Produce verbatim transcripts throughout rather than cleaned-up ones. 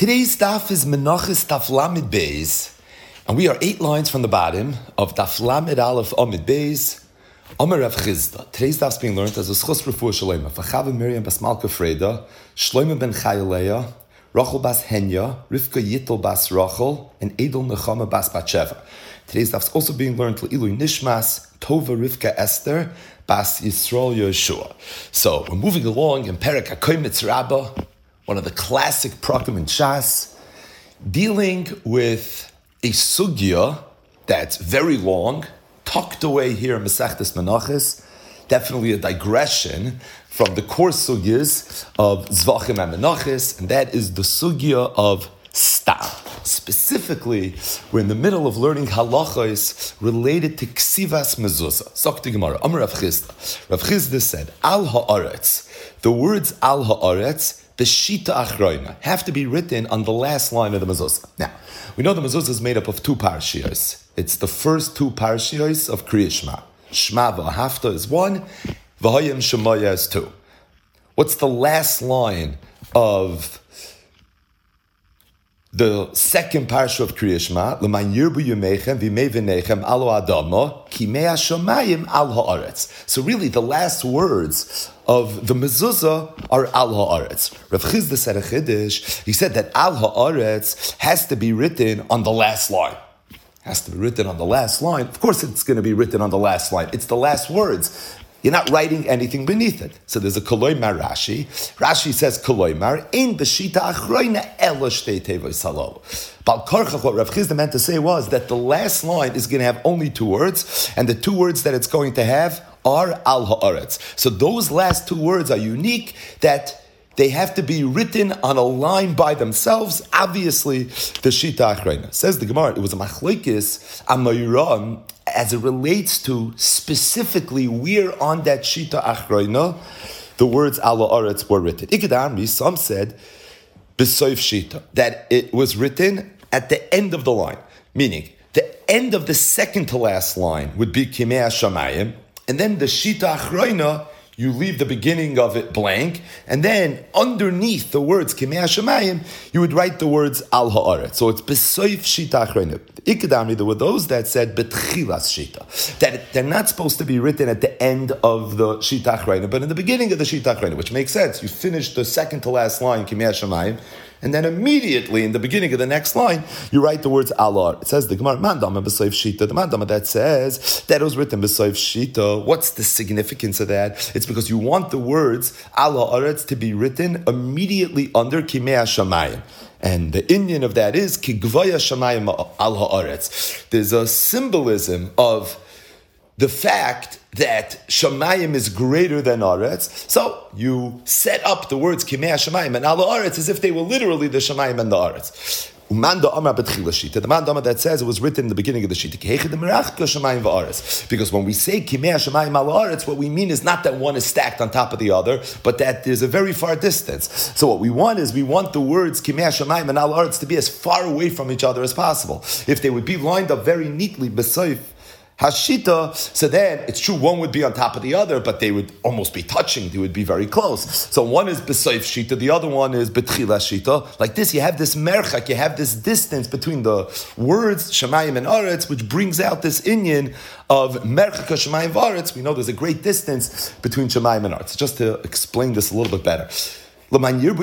Today's daf is Menachos Daf Lamed Beis, and we are eight lines from the bottom of Daf Lamed Aleph Amid Beis, Amar Rav Chizda. Today's daf is being learned as a Schus Refuah Shalema for Chava Miriam Bas Malka Freda, Shlomo ben Chayaleah, Rachel Bas Henya, Rivka Yittel Bas Rachel, and Edel Nechama Bas Batsheva. Today's daf is also being learned Le'ilu Nishmas, Tova Rivka Esther, Bas Yisrael Yeshua. So we're moving along in Perek HaKoymetz Rabbah, one of the classic prakim in Shas, dealing with a sugya that's very long, tucked away here in Masechtas Menachos, definitely a digression from the core sugyas of Zvachim and Menachos, and that is the sugya of Stam. Specifically, we're in the middle of learning halachos related to Ksivas Mezuzah. Sokti Gemara, Amar Rav Chizda. Rav Chizda said, Al ha'aretz. The words Al ha'aretz, the Shita Achroina, have to be written on the last line of the mezuzah. Now, we know the mezuzah is made up of two parashiyos. It's the first two parashiyos of Kriya Shema. Shema v'ahavta is one, v'hayim shemaya is two. What's the last line of the second parasha of Kriya Shema? L'man yirbu yumechem v'imei v'nechem alo adama kimei hashamayim al ha'aretz. So really, the last words of the mezuzah are al ha'aretz. Rav Chizda said a chiddush. He said that al ha'aretz has to be written on the last line. Has to be written on the last line. Of course, it's going to be written on the last line. It's the last words. You're not writing anything beneath it. So there's a koloymar Rashi. Rashi says koloymar in b'shita achroina ela shtei tevos halal. Bal Korchach, what Rav Chizda meant to say was that the last line is going to have only two words, and the two words that it's going to have are al ha'aretz. So those last two words are unique, that they have to be written on a line by themselves. Obviously, the shita achreina. Says the Gemara, it was a machlekes amayran as it relates to specifically where on that shita achreina the words al ha'aretz were written. Ikadamri, some said b'soif shita, that it was written at the end of the line, meaning the end of the second to last line would be kimei hashamayim, and then the shita achroina, you leave the beginning of it blank, and then underneath the words Kimei HaShamayim, you would write the words Al Ha'aretz. So it's B'soif Shita Achroina. Ikadamri, there were those that said B'tchilas Shita, that they're not supposed to be written at the end of the Shita Achroina, but in the beginning of the Shita Achroina, which makes sense. You finish the second to last line, Kimei HaShamayim, and then immediately in the beginning of the next line, you write the words Alar. It says the Gemara, Mandama b'soif Shita. The Mandama that says that it was written b'soif Shita. What's the significance of that? It's because you want the words Al Ha'aretz to be written immediately under Kimei HaShamayim. And the Indian of that is Ki Gvaya Shamayim Al Ha'aretz. There's a symbolism of the fact that Shamayim is greater than Aretz. So you set up the words Kimei HaShamayim and Al Ha'aretz as if they were literally the Shamayim and the Aretz. Umanda Amar B'tchila Shita. The Mandama that says it was written in the beginning of the Shita. Because when we say Kimei HaShamayim Al Ha'aretz, what we mean is not that one is stacked on top of the other, but that there's a very far distance. So what we want is we want the words Kimei HaShamayim and Al Ha'aretz to be as far away from each other as possible. If they would be lined up very neatly, B'soif Hashita, so then it's true one would be on top of the other, but they would almost be touching, they would be very close. So one is B'soif Shita, the other one is B'tchila Shita. Like this, you have this merchak, you have this distance between the words Shamayim and Aretz, which brings out this inyan of merchak Shamayim and Aretz. We know there's a great distance between Shamayim and Aretz. Just to explain this a little bit better. What does the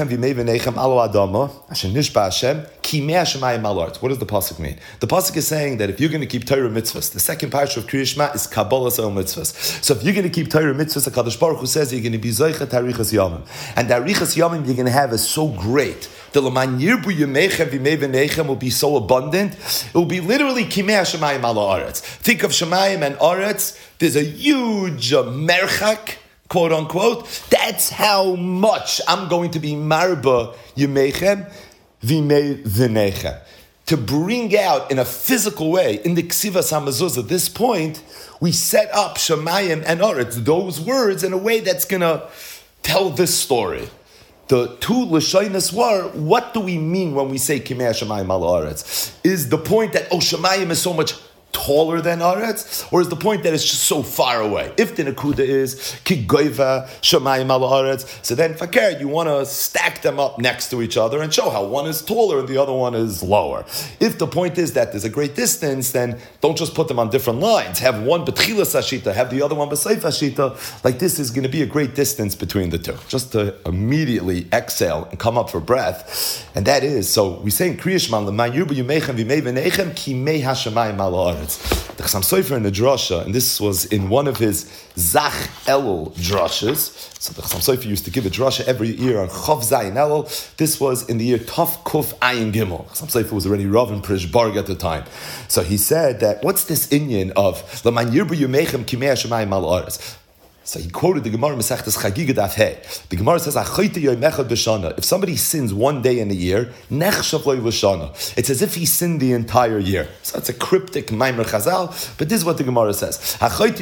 pasuk mean? The pasuk is saying that if you're going to keep Torah mitzvahs, the second parasha of Kriya Shema is Kabbalah Sa'il mitzvahs. So if you're going to keep Torah mitzvahs, the Kadosh Baruch Hu says you're going to be Zoichet Harichas Yamim, and the Harichas Yamim you're going to have is so great. The L'man Yirbu Yemechem V'imei V'nechem will be so abundant. It will be literally Kimei HaShamayim Al Ha'aretz. Think of Shamayim and Aretz. There's a huge uh, merchak, quote unquote. That's how much I'm going to be marba yemechem v'imei v'nechem. To bring out in a physical way, in the Ksivas HaMezuzah, at this point, we set up Shamayim and Aretz, those words, in a way that's going to tell this story. The two Lashonos were, what do we mean when we say Kimei HaShamayim Al Ha'aretz? Is the point that, oh, Shamayim is so much taller than Aretz, or is the point that it's just so far away? If the Nakuda is Ki Goiva Shamayim Al Aretz, so then Fakir, you want to stack them up next to each other and show how one is taller and the other one is lower. If the point is that there's a great distance, then don't just put them on different lines. Have one B'tchilas Hashita, have the other one B'seif Hashita. Like this is going to be a great distance between the two. Just to immediately exhale and come up for breath. And that is, so we say in Kriyashman, L'man Yirbu Yumechem V'mei V'nechem Ki Mei HaShamayim Al Haaretz. The Chassam Sofer in the drasha, and this was in one of his Zach Elul drashas. So the Chassam Sofer used to give a drasha every year on Chav Zayin Elul. This was in the year Tov Kuf Ayin Gimel. Chassam Sofer was already Rav in Prishbarg at the time. So he said that, what's this inyan of L'man Yirbu Yumechem Ki Mei HaShamayim Al Haaretz? So he quoted the Gemara Masechtas Chagiga Daf Hey. The Gemara says, if somebody sins one day in a year, nechshav lo l'shana. It's as if he sinned the entire year. So it's a cryptic Maimer Chazal, but this is what the Gemara says.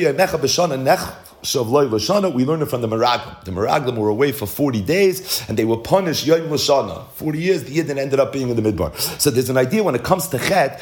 We learned it from the Meraglim. The Meraglim were away for forty days, and they were punished Yom L'Shana. forty years, the Yidden ended up being in the Midbar. So there's an idea when it comes to Chet,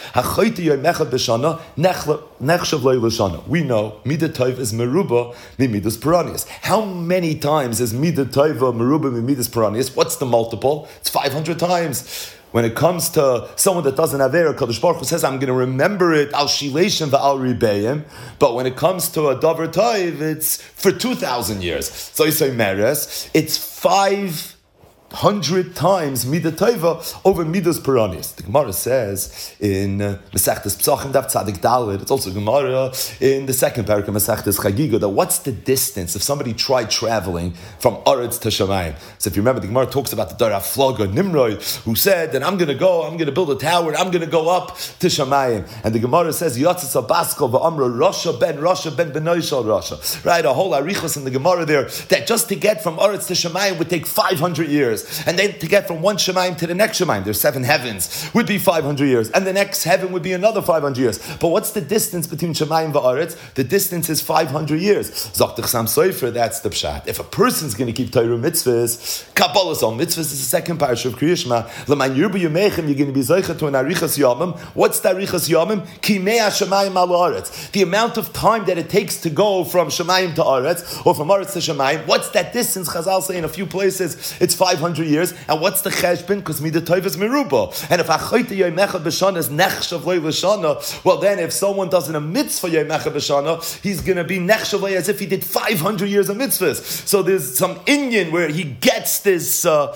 we know Midah Tov is Meruba mi Midas Peranius. How many times is Midah Tova Meruba mi Midas Peranius? What's the multiple? It's five hundred times. When it comes to someone that doesn't have Eira, Kadosh Baruch Hu says, I'm going to remember it, al shileshim va'al ribeyim. But when it comes to a davar toiv, it's for two thousand years. So you say meres, it's five hundred times Midah Tova over Midas Peranius. The Gemara says in Masechtas Psachim Daf Tzadik Daled, it's also Gemara in the second parak of Masechtas Chagiga, that what's the distance if somebody tried traveling from Aretz to Shamayim? So if you remember, the Gemara talks about the Dor HaFlaga, Nimrod, who said that I'm going to go, I'm going to build a tower, and I'm going to go up to Shamayim. And the Gemara says, Yatzis HaBaskal v'amra Rasha ben Rasha ben Benoishal Rasha. Right, a whole arichos in the Gemara there, that just to get from Aretz to Shamayim would take five hundred years. And then to get from one Shemaim to the next Shemaim, there's seven heavens, would be five hundred years. And the next heaven would be another five hundred years. But what's the distance between Shemaim and Va'aretz? The distance is five hundred years. Zokt Chassam Sofer, that's the pshat. If a person's going to keep Torah mitzvahs, Kabbalah's on mitzvahs is the second parasha of Kriya Shema. L'man yirbu yemechem, you're going to be zeicha to an arichas yamim. What's the arichas yamim? Ki mea Shemaim al Haaretz. The amount of time that it takes to go from Shemaim to Aretz, or from Aretz to Shemaim, what's that distance? Chazal say in a few places, it's five hundred years. And what's the cheshbon? Because Midah Tov is meruba. And if achoyte yomecha b'shana is nechshav lo l'shana, well then if someone does in a mitzvah yomecha b'shana, he's going to be nechshav as if he did five hundred years of mitzvahs. So there's some Inyan where he gets this uh,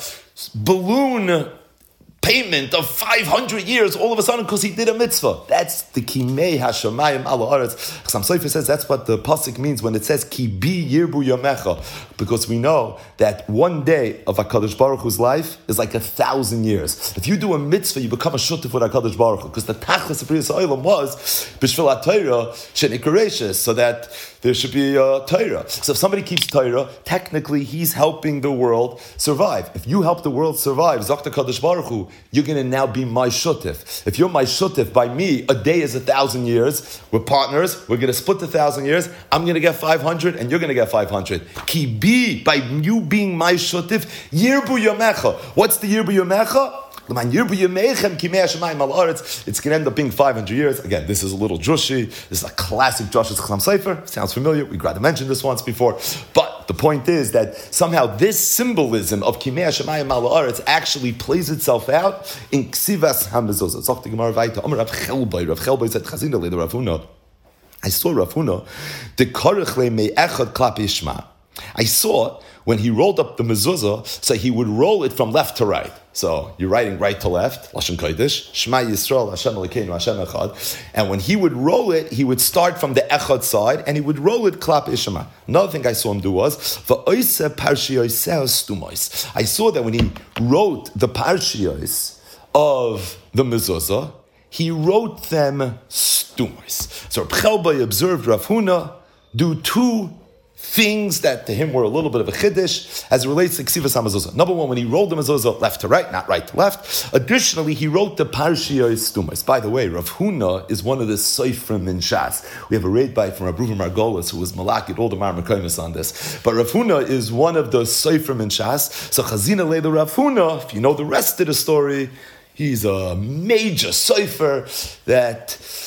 balloon payment of five hundred years all of a sudden because he did a mitzvah. That's the Kimei Hashamayim Al Haaretz. Chassam Sofer says that's what the pasuk means when it says Ki bi yirbu yamecha, because we know that one day of HaKadosh Baruch Hu's life is like a thousand years. If you do a mitzvah, you become a shuttif with HaKadosh Baruch Hu, because the tachlis of Priyas Ha'olam was b'shvil HaTorah shenikaracious, so that there should be a Torah. So if somebody keeps Torah, technically he's helping the world survive. If you help the world survive, Zakta Kadosh Baruch Hu, you're going to now be my shutif. If you're my shutif, by me, a day is a thousand years. We're partners. We're going to split the thousand years. I'm going to get five hundred, and you're going to get five hundred. Ki bi, by you being my shutif, yirbu yamecha. What's the yirbu yamecha? It's going to end up being five hundred years. Again, this is a little drushi. This is a classic Josh's Chassam Sofer. Sounds familiar. We've got to mention this once before. But the point is that somehow this symbolism of Kimei Hashemayim Al Haaretz actually plays itself out in Ksivas HaMezuzah. Zok the Gemara Vayta. Amar Rav Chelboi. Rav Chelboi said, Chazina le Rav Huna. I saw Rav Huna. The Korech le me'echad klap Yishma. I saw when he rolled up the mezuzah, so he would roll it from left to right. So you're writing right to left, Lashon Kodesh, Shema Yisrael, Hashem Elokeinu, Hashem Echad. And when he would roll it, he would start from the Echad side, and he would roll it Klap Ishma. Another thing I saw him do was, V'oise Parshiyoseh Stumois. I saw that when he wrote the Parshiyos of the mezuzah, he wrote them Stumois. So Reb Chelboi observed Rav Huna do two things that to him were a little bit of a chiddush as it relates to Ksivas HaMezuzah. Number one, when he rolled the mezuzah left to right, not right to left. Additionally, he wrote the Parshiyos Stumas. By the way, Rav Huna is one of the Soifrim in Shas. We have a raid by from Rav Ruven Margolis, who was Malakit, all the Mar Mekoimis on this. But Rav Huna is one of the Soifrim in Shas. So Chazina Leila Rav Huna, if you know the rest of the story, he's a major Soifer that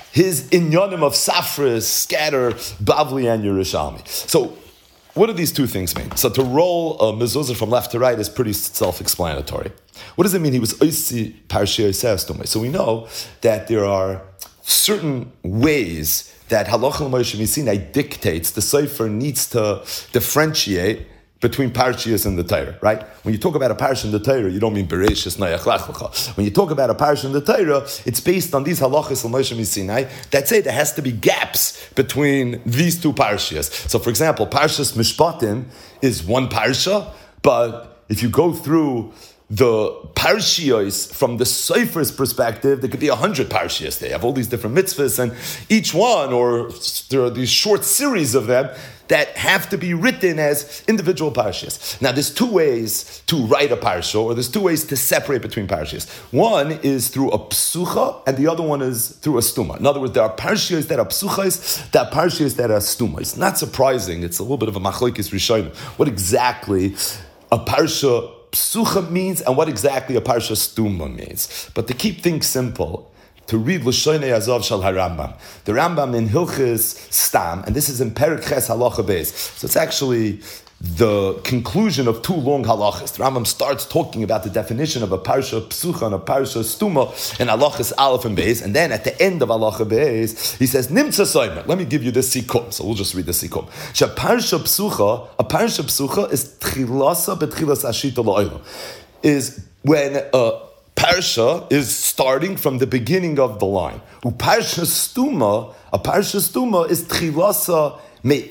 his inyanim of Safris scatter Bavli and Yerushalmi. So, what do these two things mean? So, to roll a mezuzah from left to right is pretty self-explanatory. What does it mean he was oisi parshiyos stumay? So we know that there are certain ways that halacha l'Moshe Sinai dictates the sefer needs to differentiate between parshiyos and the Torah, right? When you talk about a parsha in the Torah, you don't mean Bereshis, Noach, Lech Lecha. When you talk about a parsha in the Torah, it's based on these halachas l'Moshe Sinai that say there has to be gaps between these two parshiyos. So, for example, Parshas Mishpatim is one parsha, but if you go through the parshiyos from the Sefer's perspective, there could be a hundred parshiyos. They have all these different mitzvahs, and each one, or there are these short series of them that have to be written as individual parshiyos. Now, there's two ways to write a parsha, or there's two ways to separate between parshiyos. One is through a psucha, and the other one is through a stuma. In other words, there are parshiyos that are psuchas, there are parshiyos that are stumas. Not surprising, it's a little bit of a machlokes rishonim. What exactly a parsha psucha means and what exactly a parsha stuma means. But to keep things simple, to read L'Shonei Azov Shal HaRambam. The Rambam in Hilchis Stam, and this is in Perek Ches Halacha Beis. So it's actually the conclusion of two long halachas. The Rambam starts talking about the definition of a parsha psucha and a parsha stuma in halachas aleph and beis, and then at the end of halacha beis, he says nimtza soimer. Let me give you the sikum. So we'll just read the sikum. She parsha psucha, a parsha psucha is tchilasa betchilas ashita la'olam. Is when a parsha is starting from the beginning of the line. U parsha stuma, a parsha stuma is tchilasa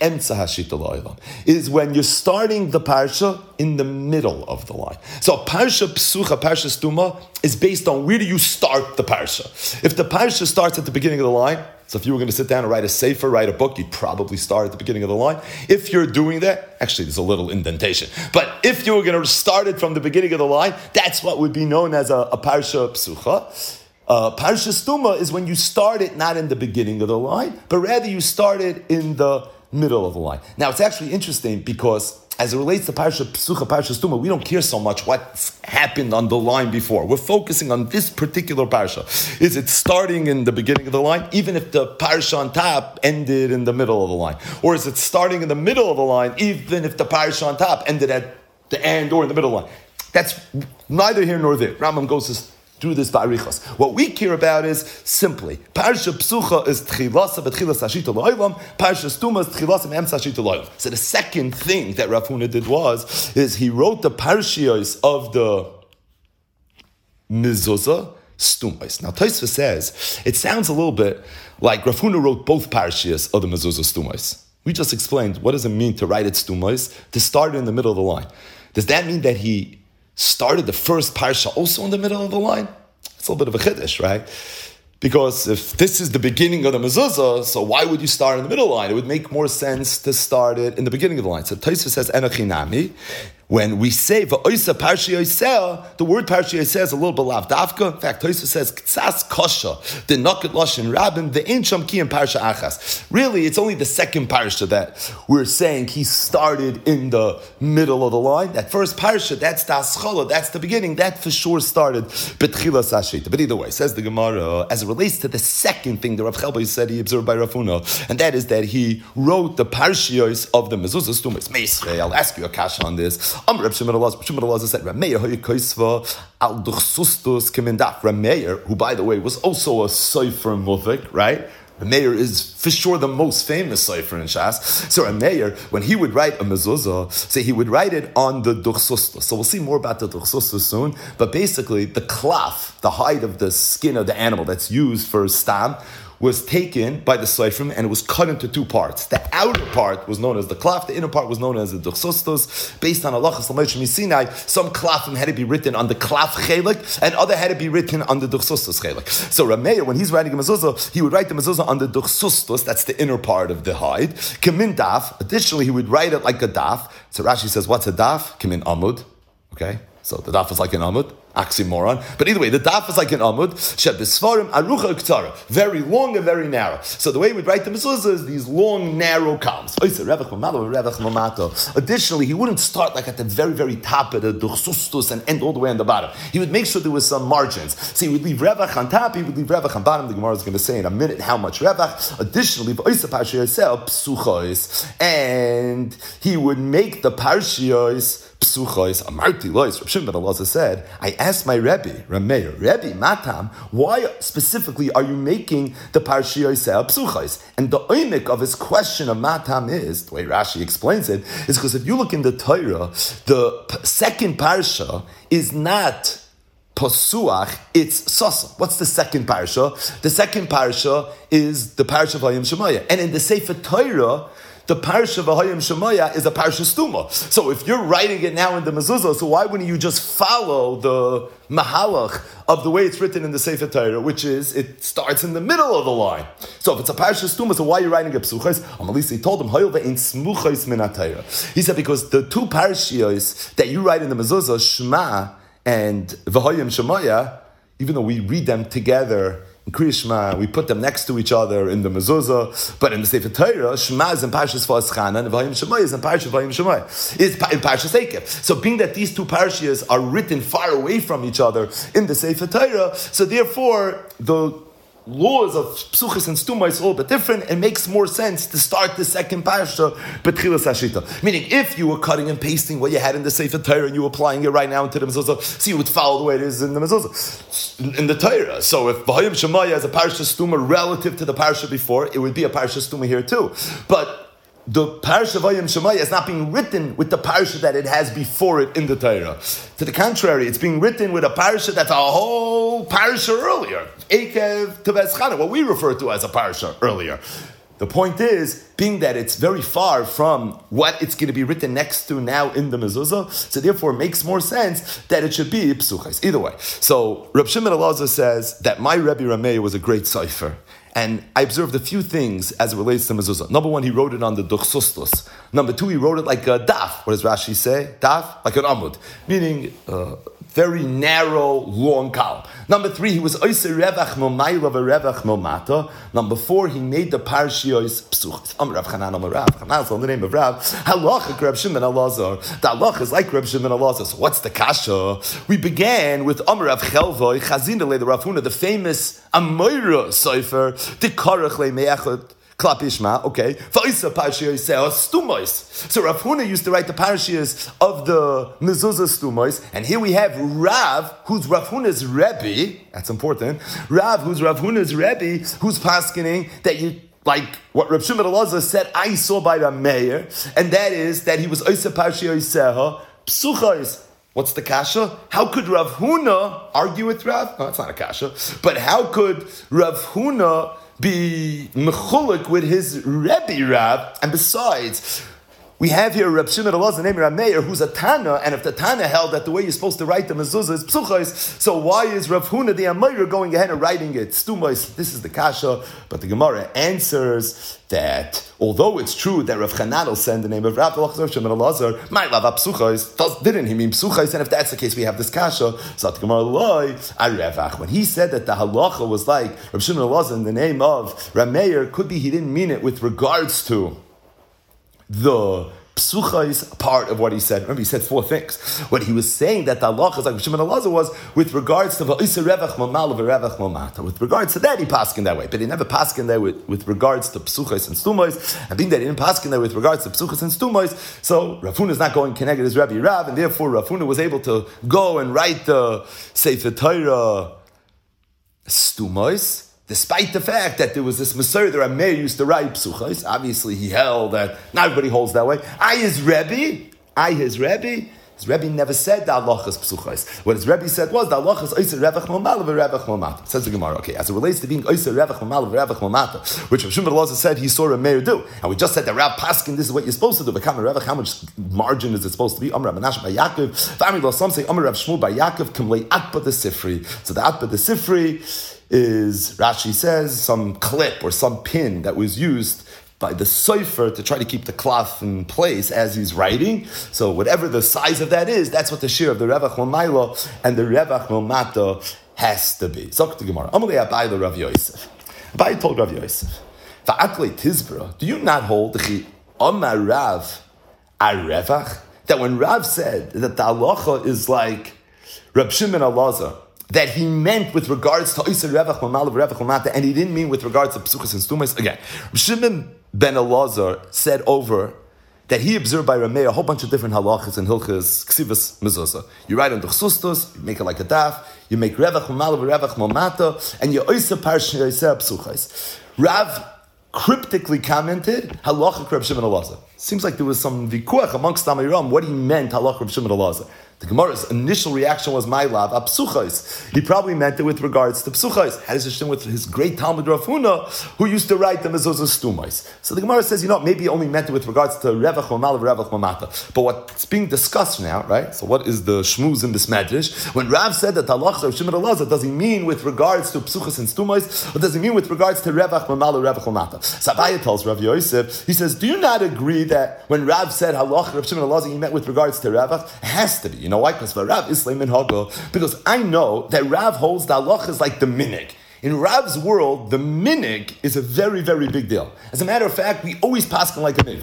is when you're starting the parsha in the middle of the line. So parsha psucha, parsha stuma is based on where do you start the parsha. If the parsha starts at the beginning of the line, so if you were going to sit down and write a sefer, write a book, you'd probably start at the beginning of the line. If you're doing that, actually there's a little indentation, but if you were going to start it from the beginning of the line, that's what would be known as a, a parsha psucha. Uh, Parsha stuma is when you start it not in the beginning of the line, but rather you start it in the middle of the line. Now, it's actually interesting because as it relates to Parsha Psucha, Parsha Stuma, we don't care so much what happened on the line before. We're focusing on this particular Parsha. Is it starting in the beginning of the line, even if the Parsha on top ended in the middle of the line? Or is it starting in the middle of the line, even if the Parsha on top ended at the end or in the middle of the line? That's neither here nor there. Rambam goes to do this ba'arichos. What we care about is simply Parsha Psucha is tchilasa betchilas hashita lo'olam. Parsha Stuma is tchilasa me'emtza hashita lo'olam. So the second thing that Rav Huna did was is he wrote the parshiyos of the mezuzah Stumais. Now Tosfos says it sounds a little bit like Rav Huna wrote both parshiyos of the mezuzah Stumais. We just explained what does it mean to write it Stumais, to start in the middle of the line. Does that mean that he started the first parsha also in the middle of the line? It's a little bit of a chiddush, right? Because if this is the beginning of the mezuzah, so why would you start in the middle line? It would make more sense to start it in the beginning of the line. So Tosfos says, Enochinami, when we say v'oisa parshi yoseh, the word parshi yoseh is a little bit lavdavka. In fact, Tosfos says ktsas kosha the noket loshin rabin the ein sham ki in parsha achas. Really, it's only the second parsha that we're saying he started in the middle of the line. That first parsha, that's the aschala, that's the beginning. That for sure started betchilas hashita. But either way, says the Gemara, as it relates to the second thing that Rav Chelbai said he observed by Rav Huna, and that is that he wrote the parshiyos of the mezuzah stumas. Meisrei, I'll ask you a kasha on this. Amr Reb Shimon Elazar said, Rameir hoyikoisva al duchsustus kemendaf. Rameir, who by the way was also a sofer muvik, right? Rameir is for sure the most famous sofer in Shas. So Rameir, when he would write a mezuzah, say he would write it on the duchsustus. So we'll see more about the duchsustus soon. But basically, the klaf, the hide of the skin of the animal that's used for stam, was taken by the Seifrim and it was cut into two parts. The outer part was known as the klaf, the inner part was known as the duchsustos. Based on halachas l'Moshe Sinai, some klafim had to be written on the klaf chelik and other had to be written on the duchsustos chelik. So Rameir, when he's writing a mezuzah, he would write the mezuzah on the duchsustos, that's the inner part of the hide. Kemin daf, additionally he would write it like a daf. So Rashi says, what's a daf? Kemin amud. Okay, so the daf is like an amud. oxymoron. But either way, the daf is like an amud. Shebisfarim arucha uktara, very long and very narrow. So the way we write the mezuzah is these long, narrow columns. Additionally, he wouldn't start like at the very, very top of the duchsustus and end all the way on the bottom. He would make sure there was some margins. So he would leave revach on top, he would leave revach on bottom. The Gemara is going to say in a minute how much revach. Additionally, and he would make the parshios psuchos. Amarti lois. Rav Shimon ben Elazar said, I asked my Rebbe, Rameir, Rebbe Matam, why specifically are you making the parshios psuchos? And the oimik of his question of Matam is, the way Rashi explains it, is because if you look in the Torah, the p- second parsha is not Posuach, it's Sasa. What's the second parsha? The second parsha is the parsha of Hayim Shemaya. And in the Sefer Torah, the parsha of Hayim Shemaya is a parsha stuma. So if you're writing it now in the mezuzah, so why wouldn't you just follow the mahalach of the way it's written in the Sefer Torah, which is it starts in the middle of the line. So if it's a parsha stuma, so why are you writing a psuchos? Amalisa, he told him, Hayil ve'in smuchos min ha-Torah. He said because the two parshios that you write in the mezuzah, Shema and V'hayim Shemaya, even though we read them together in Kriya Shema, we put them next to each other in the mezuzah, but in the Sefer Torah, Shema is in Parshas V'aschana, and V'hayim Shemaya is in Parshas V'hayim Shemaya. Is in Parshas Eikev. So being that these two parshas are written far away from each other in the Sefer Torah, so therefore the laws of psuchas and stuma is a little bit different. It makes more sense to start the second parsha betchilas hashita. Meaning, if you were cutting and pasting what you had in the Sefer Torah and you were applying it right now into the mezuzah, so you would follow the way it is in the mezuzah, in the Torah. So if V'hayim Shemaya is a parsha stuma relative to the parsha before, it would be a parsha stuma here too. But the parsha V'hayim Shemaya is not being written with the parsha that it has before it in the Torah. To the contrary, it's being written with a parsha that's a whole parsha earlier. Eikev to V'eschana, what we refer to as a parsha earlier. The point is, being that it's very far from what it's going to be written next to now in the mezuzah, so therefore it makes more sense that it should be psuchos. Either way. So Reb Shimon Elazar says that my Rebbe Rameir was a great cipher. And I observed a few things as it relates to mezuzah. Number one, he wrote it on the duchsustus. Number two, he wrote it like a daf. What does Rashi say? Daf? Like an amud. Meaning, uh, very narrow, long column. Number three, he was oiser revach momayla v'revach momata. Number four, he made the parshios psuchos. Am Rav Chanan, Am Rav Chanan, so in the name of Rav, halacha Reb Shimon Elazar. The halacha is like Reb Shimon Elazar. So what's the kasha? We began with Am Rav Chelvoy, Chazina le the Rav Huna, the famous Amoira Sofer, the Korach le Me'echot, Klap Yishma, okay. V'oisa parshiyos stumos. So Rav Huna used to write the parshiyos of the mezuzah stumos, and here we have Rav, who's Rav Huna's Rebbe. That's important. Rav, who's Rav Huna's Rebbe, who's paskening that you like what Rav Shimon Elazar said. I saw by the mayor, and that is that he was oisa parshiyos psuchos. What's the kasha? How could Rav Huna argue with Rav? No, that's not a kasha. But how could Rav Huna be mechulik with his Rebbe Rav? And besides, we have here Reb Shimon Elazar named Rameir, who's a Tana, and if the Tana held that the way you're supposed to write the mezuzah is psuchos, so why is Rav Huna the Ameir going ahead and writing it stumos? This is the kasha, but the Gemara answers that although it's true that Rav Chananel said in the name of Rav Shimon Elazar, my love psuchos, didn't he mean psuchos? And if that's the case, we have this kasha. So the Gemara loy arevach. When he said that the halacha was like Rav Shimon Elazar in the name of Rameir, could be he didn't mean it with regards to the psuchos part of what he said. Remember, he said four things. What he was saying that the halacha is like Shimon Elazar was with regards to v'oisa revach momal v'revach momata. With regards to that, he paskin that way, but he never paskin that with, with regards to psuchos and stumos. And being that he didn't paskin that with regards to psuchos and stumos, so Rav Huna is not going connected as Rabbi Rav, and therefore Rav Huna was able to go and write the Sefer Torah stumos. Despite the fact that there was this Maser that Rameir used to write psuchos, obviously he held that not everybody holds that way. I his Rebbe, I his Rebbe. His Rebbe never said the halachas psuchos. What his Rebbe said was the halachas oiser revach momal v'revach momata. Says the Gemara. Okay, as it relates to being oiser revach momal v'revach momata, which Rav Shimon Elazar said he saw Rameir do, and we just said that Rav Paskin, this is what you're supposed to do. Become a revach. How much margin is it supposed to be? Amar Rav Menashe by Yaakov. Family law. Some say Amar Rav Shmuel by Yaakov. Kamlei atba the sifri. So the atba the sifri is, Rashi says, some clip or some pin that was used by the sofer to try to keep the cloth in place as he's writing. So whatever the size of that is, that's what the shir of the Revach L'maylo and the Revach L'mato has to be. Zok to Gemara. Amalei Abai the Rav Yosef. Abai told Rav Yosef, Va'aklei Tizbra, do you not hold the Amar Rav Arevach? That when Rav said that the halacha is like Reb Shimon Elazar, that he meant with regards to Oisei Revach L'malav Revach L'mata, and he didn't mean with regards to Psuchas and Stumas. Again, Reb Shimon ben Elazar said over that he observed by Rameh a whole bunch of different halachas and hilchas ksivas mezuzah. You write on the chsustos, you make it like a daf, you make Revach L'malav Revach L'mata, and you Oisei Parsha Oisei Psuchas. Rav cryptically commented halacha Reb Shimon Elazar. Seems like there was some vikuach amongst Amiram what he meant halacha Reb Shimon Elazar. The Gemara's initial reaction was my love, a psuchos. He probably meant it with regards to psuchos. How does it with his great Talmud Rav Huna, who used to write the mezuzah stumais? So the Gemara says, you know, maybe he only meant it with regards to Revach L'malav Revach L'mata. But what's being discussed now, right? So what is the shmuz in this medrash? When Rav said that halacha Reb Shimon Elazar, does he mean with regards to psuchos and stumais, or does he mean with regards to Revach L'malav Revach L'mata? Sabaya tells Rav Yosef, he says, do you not agree that when Rav said halacha Reb Shimon Elazar, he meant with regards to Revach? It has to be. You know why? Because for Rav Islam and Hago, because I know that Rav holds the halacha is like the minig. In Rav's world, the minig is a very, very big deal. As a matter of fact, we always pass like a minig.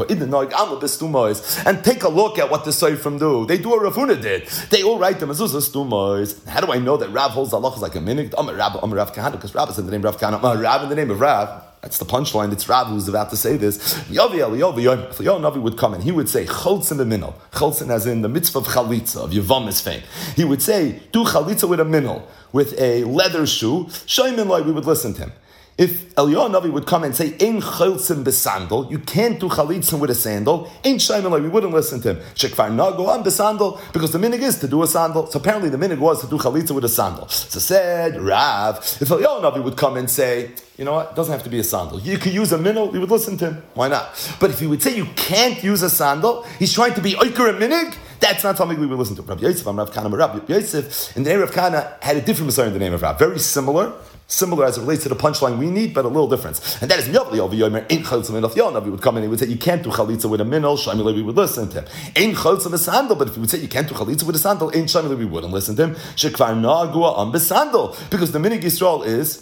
And take a look at what the Seifrim do. They do what Rav Huna did. They all write the mezuzah stumois. How do I know that Rav holds the halacha is like a minig? I'm a Rav, I'm a Rav Kahana, because Rav is in the name of Rav Kahana. I'm a Rav in the name of Rav. That's the punchline. It's Rav who's about to say this. Yavi Eliyahu Yom. If Eliyahu Navi would come and he would say Cholzin b'minol. Cholzin as in the mitzvah of chalitza of Yevamis fame. He would say do chalitza with a minol, with a leather shoe. Shoymin loy, we would listen to him. If Eliyahu Navi would come and say Ein Cholzin b'sandal, you can't do chalitza with a sandal. Ein shoymin loy, we wouldn't listen to him. Shekvar nago am b'sandal, because the minig is to do a sandal. So apparently the minig was to do chalitza with a sandal. So said Rav, if Eliyahu Navi would come and say, you know what? It doesn't have to be a sandal. You could use a minnow, we would listen to him. Why not? But if he would say you can't use a sandal, he's trying to be oiker and minig, that's not something we would listen to. Rabbi Yosef, I'm Rav Kana, Rabbi Yosef, in the name of Kana, had a different Messiah in the name of Rav. Very similar, similar as it relates to the punchline we need, but a little difference. And that is Yavli over Yomer, Ein Cholzim Minol. Navi would come in and he would say, you can't do chalitza with a minnow, Shamilei, we would listen to him. Ein Cholzim a sandal, but if he would say you can't do chalitza with a sandal, Ein Shamilei, we wouldn't listen to him. Shekvar Nagua am besandal, because the minig Yisrael is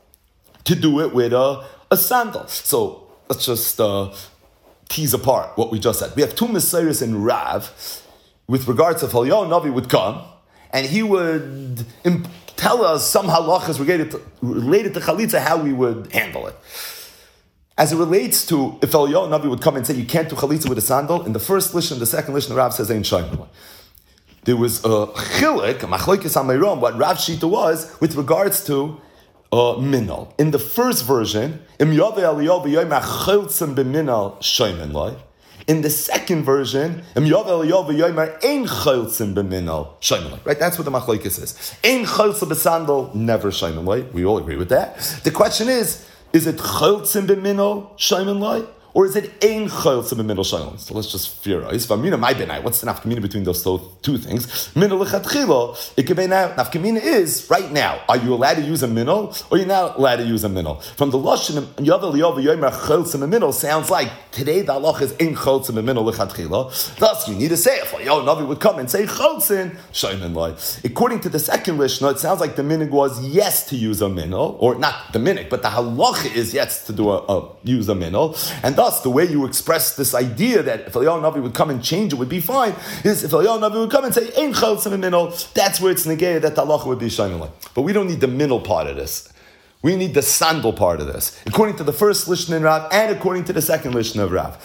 to do it with a, a sandal. So let's just uh, tease apart what we just said. We have two messiahs in Rav with regards to Eliyahu Navi would come and he would imp- tell us some halachas related to, related to chalitza, how we would handle it. As it relates to if Eliyahu Navi would come and say you can't do chalitza with a sandal, in the first lishon, the second lishon, the Rav says ain't shayim. There was a chilik, a machlokes hamayrom, what Rav Shita was with regards to Uh, minol. In the first version, im yave Eliyahu v'yomer cholzim b'minol shoymen loy. In the second version, im yave Eliyahu v'yomer ein cholzim b'minol shoymen loy. Right? That's what the machlokes is. Ein cholzim b'sandal, never shoymen loy. We all agree with that. The question is, is it cholzim b'minol shoymen loy? Or is it ein cholzim b'minol shoymen loy? So let's just theorize. V'amina my benai. What's the nafkamina between those two things? Minol lechatchila. It can be now. Nafkamina is right now. Are you allowed to use a minol, or you're not allowed to use a minol? From the lashon yavel yavel yomer cholzim b'minol sounds like today the halach is ein cholzim b'minol lechatchila. Thus, you need to say if Eliyahu Navi would come and say cholzim shoymen loy. According to the second lishna, it sounds like the minig was yes to use a minol, or not the minig, but the halacha is yes to do a, a use a minol. And thus, the way you express this idea that if Eliyahu Navi would come and change it would be fine, is if Eliyahu Navi would come and say, Ein cholzim minol, that's where it's negated that the halacha would be shaymin. But we don't need the minol part of this. We need the sandal part of this. According to the first lishon in Rav, and according to the second lishon of Rav.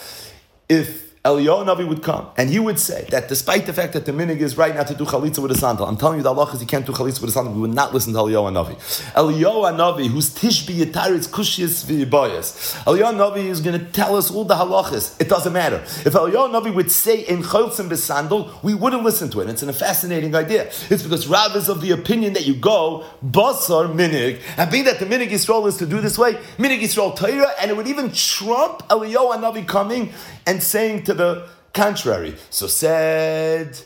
If Eliyahu Navi would come, and he would say that despite the fact that the minig is right now to do chalitza with a sandal, I'm telling you the halach is you can't do chalitza with a sandal, we would not listen to Eliyahu Navi. Eliyahu Navi, who's tishbi yitaritz kushiyas v'yibayas, Eliyahu Navi is going to tell us all the halachas. It doesn't matter. If Eliyahu Navi would say in cholzim b'sandal, we wouldn't listen to it. It's a fascinating idea. It's because Rav is of the opinion that you go basar minig, and being that the minig Yisrael is to do this way, minig Yisrael Torah, and it would even trump Eliyahu Navi coming and saying to the contrary. So said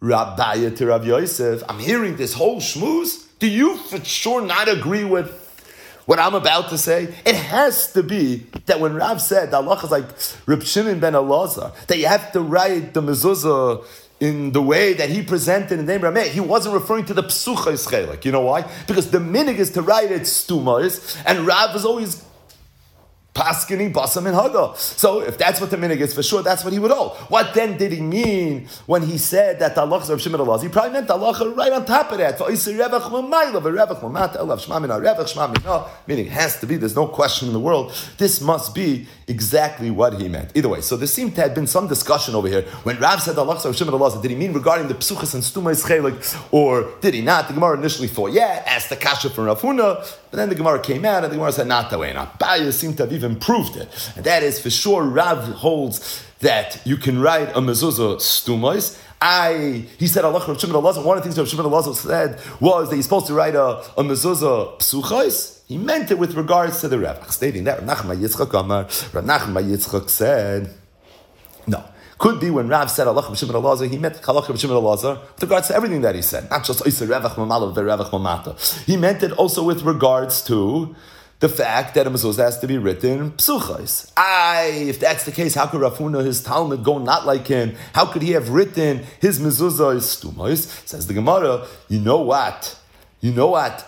Rabbi to Rav Yosef, I'm hearing this whole shmooze. Do you for sure not agree with what I'm about to say, it has to be that when Rav said the halacha is like Reb Shimon ben Elazar, that you have to write the mezuzah in the way that he presented in the name of Rameh, he wasn't referring to the psuchos chelik. You know why? Because the minig is to write it stumos, and Rav is always paskening basam and haga. So if that's what the minig is, for sure, that's what he would hold. What then did he mean when he said that the halacha of Reb Shimon Elazar? He probably meant the halacha right on top of that. Meaning, it has to be. There's no question in the world. This must be exactly what he meant. Either way, so there seemed to have been some discussion over here when Rav said the halacha of Reb Shimon Elazar. Did he mean regarding the psuchas and stumais chelik, or did he not? The Gemara initially thought, yeah, asked the kasha from Rav Huna, but then the Gemara came out and the Gemara said not that way. And Abaye seemed to have even proved it, and that is for sure. Rav holds that you can write a mezuzah stumais. I, he said, Allah Reb Shimon Elazar. One of the things Reb Shimon Elazar said was that you're supposed to write a, a mezuzah psuchais. He meant it with regards to the Revach, stating that Rav Nachman Yitzchak Amar, Rav Nachman Yitzchak said, no. Could be when Rav said Allah Reb Shimon Elazar, he meant Allah Reb Shimon Elazar with regards to everything that he said, not just Oisei Revach Mamala Revach Mamata. He meant it also with regards to the fact that a mezuzah has to be written psuchais. I, if that's the case, how could Rav Huna, his Talmud, go not like him? How could he have written his mezuzah is stumais? Says the Gemara, you know what? You know what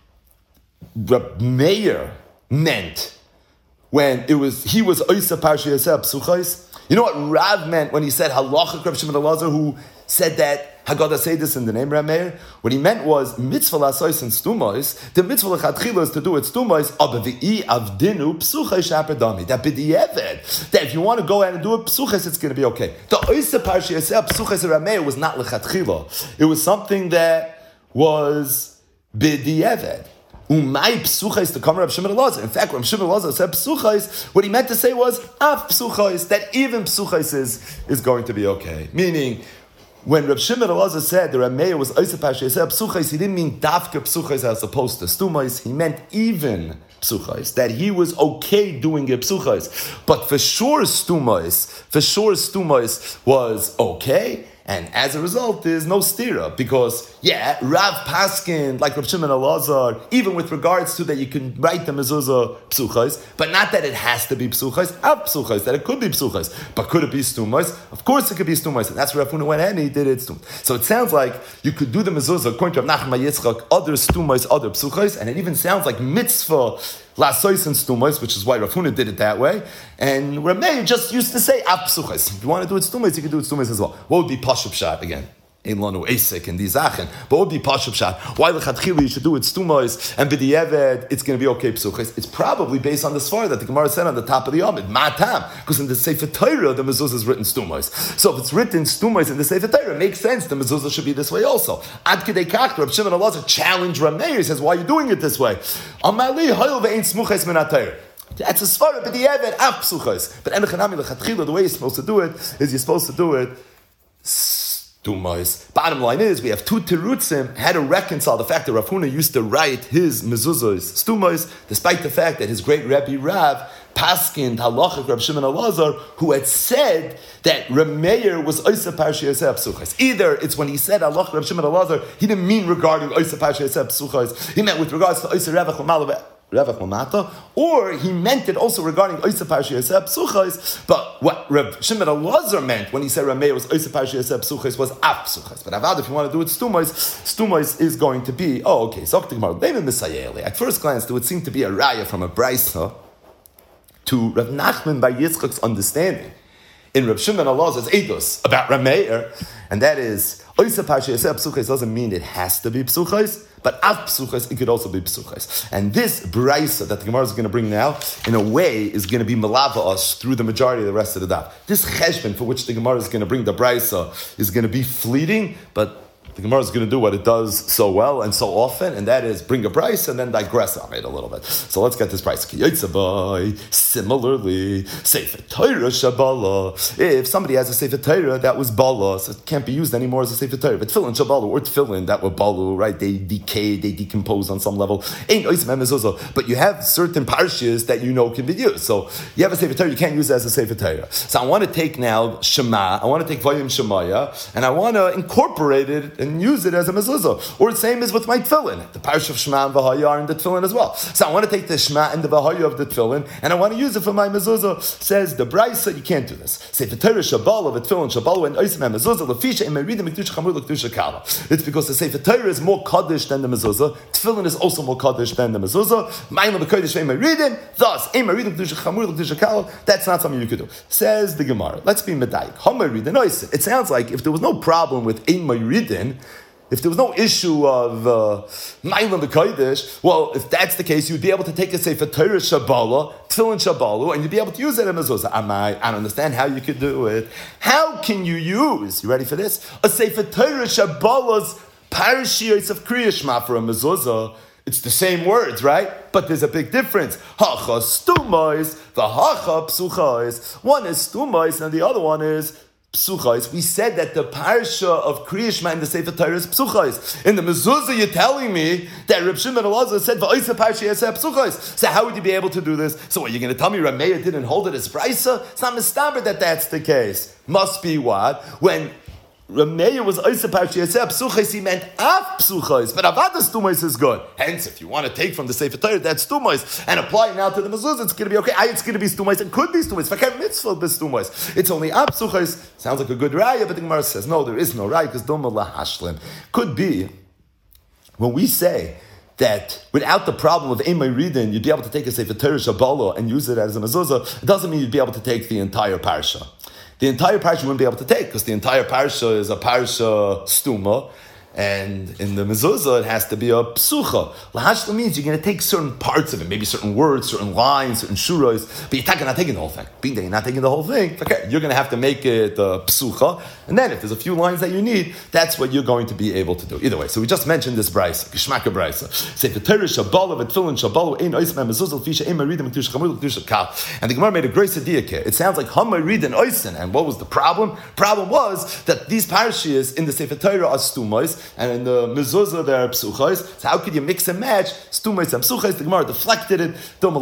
Reb Meir meant when it was he was oisa parsha yaseh psuchais? You know what Rav meant when he said halacha Reb Shimon Elazar, who said that Haggadah say this in the name of Rameir? What he meant was mitzvah lasois and stumais. The mitzvah lechatchila is to do it stumais. Abavi avdinu psuchais shaperdami. That b'diavad. That if you want to go ahead and do it psuchais, it's going to be okay. The oisa parsha yaseh psuchais Rameir was not lechatchila. It was something that was b'diavad. Umay psuchais to come Reb Shimon Elazar. In fact, Reb Shimon Elazar said psuchais. What he meant to say was af psuchais, that even psuchais is, is going to be okay. Meaning, when Reb Shimon Elazar said the Rameir was oisa parsha yaseh psuchais, he didn't mean dafka psuchais as opposed to stumais. He meant even psuchais, that he was okay doing it psuchais. But for sure stumais, for sure stumais was okay. And as a result, there's no stira, because, yeah, Rav Paskin, like Reb Shimon Elazar, even with regards to that you can write the mezuzah psuchais, but not that it has to be psuchais, av psuchais, that it could be psuchais. But could it be stumais? Of course it could be stumais, and that's where Rav Huna went ahead and he did it stum. So it sounds like you could do the mezuzah according to Rav Nachman Yitzchak, other stumais, other psuchais, and it even sounds like mitzvah lasois and stumais, which is why Rav Huna did it that way. And Rameir just used to say av psuchais. If you want to do it stumais, you can do it stumais as well. What would be pashut pshat again? Ein lanu esek and dizachen. But what would be pashut pshat? Why lechatchila you should do it stumais and b'diavad it's going to be okay psuchais? It's probably based on the svar that the Gemara said on the top of the Amid. Matam, because in the Sefer Torah the mezuzah is written stumais. So if it's written stumais in the Sefer Torah, it makes sense. The mezuzah should be this way also. Ad kedei kach, Reb Shimon Elazar challenged Rameir. He says, "Why are you doing it this way?" Amali hayol ve'ein smuchais min haTorah. That's a svara, but the evet af psuchais. But enechanami lechatchila, the way you're supposed to do it is you're supposed to do it stumais. Bottom line is, we have two terutzim how to reconcile the fact that Rav Huna used to write his mezuzahs stumais, despite the fact that his great Rebbe Rav paskined halachic Reb Shimon Elazar, who had said that Rameir was oisa parsha yaseh psuchais. Either it's when he said halachic Reb Shimon Elazar, he didn't mean regarding oisa parsha yaseh psuchais. He meant with regards to oisa revach l'malav Revach Mamata, or he meant it also regarding Oisa Parsha Yaseh Psuchais. But what Reb Shimon Elazar meant when he said Rameir was Oisa Parsha Yaseh Psuchais was Af Psuchais. But Avad, if you want to do it Stumais, Stumais is going to be, oh, okay, so at first glance, there would seem to be a raya from a brisa to Rav Nachman bar Yitzchak's understanding in Reb Shimon Elazar's Eidos about Rameir, and that is Oisa Parsha Yaseh Psuchais doesn't mean it has to be Psuchais, but Av Psuchais, it could also be Psuchais. And this brisa that the Gemara is going to bring now, in a way, is going to be malava us through the majority of the rest of the daf. This cheshbon for which the Gemara is going to bring the brisa is going to be fleeting, but the Gemara is going to do what it does so well and so often, and that is bring a price and then digress on it a little bit. So let's get this price. Similarly, Sefer Torah Shabala. If somebody has a Sefer Torah that was Bala, so it can't be used anymore as a Sefer Torah. But Tefillin Shabala or Tefillin that were Balu, right? They decay, they decompose on some level. But you have certain parshas that you know can be used. So you have a Sefer Torah, you can't use it as a Sefer Torah. So I want to take now Shema, I want to take Vayim Shemaya, and I want to incorporate it and use it as a mezuzah. Or the same is with my tefillin. The parsha of Shema and Vahaya are in the tefillin as well. So I want to take the Shema and the Vahaya of the tefillin, and I want to use it for my mezuzah. Says the Brisa, you can't do this. Say the Torah Shabbalah, the tefillin Shabbalah, and Oisim and mezuzah lefisha and merida mikdusha chamur l'kedusha kala. It's because the Sefer Torah is more kaddish than the mezuzah. Tefillin is also more kaddish than the mezuzah. Ma'im l'kodesh ve'im meridim. Thus, ein merida l'kedusha chamur l'kedusha kala. That's not something you could do. Says the Gemara. Let's be medayik. Hom meridin oisim. It sounds like if there was no problem with ein meridin, if there was no issue of Ma'im l'kodesh, well, if that's the case, you'd be able to take a Sefer Torah Shabbalah, Tefillin Shabbalah, and you'd be able to use it in mezuzah. I don't understand how you could do it. How can you use, you ready for this? A Sefer Torah Shabbalah's parashiyos of Kriya Shema for a mezuzah. It's the same words, right? But there's a big difference. Hacha stumais, the hacha psuchais. One is stumais and the other one is psuchais. We said that the parsha of Kriya Shema in the Sefer Torah is psuchais. In the mezuzah, you're telling me that Reb Shimon Elazar said va'oisa parsha yaseh psuchais. So how would you be able to do this? So what, you're going to tell me Rameya didn't hold it as brisa? It's not mistaber that that's the case. Must be what? When Rameya was oisa parsha yaseh psuchais, he meant af psuchais, but avadas stumais is good. Hence, if you want to take from the Sefer Torah that's stumais and apply it now to the mezuzah, it's going to be okay. It's going to be stumais. It could be stumais. Fakir mitzvah be stumais. It's only af psuchais. Sounds like a good raya, but the Gemara says no, there is no raya because doma lahashlim. Could be when we say that without the problem of Eimai Ridin, you'd be able to take a Sefer Torah Shabbalah and use it as a mezuzah. It doesn't mean you'd be able to take the entire parsha. The entire parsha you wouldn't be able to take because the entire parsha is a parsha stuma, and in the mezuzah it has to be a psucha. Lahashla means you're going to take certain parts of it, maybe certain words, certain lines, certain shuros, but you're not taking the whole thing. Being that you're not taking the whole thing, okay, you're going to have to make it a psucha, and then if there's a few lines that you need, that's what you're going to be able to do. Either way, so we just mentioned this brisa, Gishmaka brisa. Say the Torah Shabbalah v'tefillin Shabbalah ein oisem mezuzah l'fisha ein meridim m'kedusha chamur l'kedusha kal. And the Gemara made a great idea here. It sounds like ham meridin oisen. And what was the problem? Problem was that these parashiyos in the Sefer Torah are stumos, and in the mezuzah there are psuchos. So how could you mix and match stumos and psuchos? The Gemara deflected it.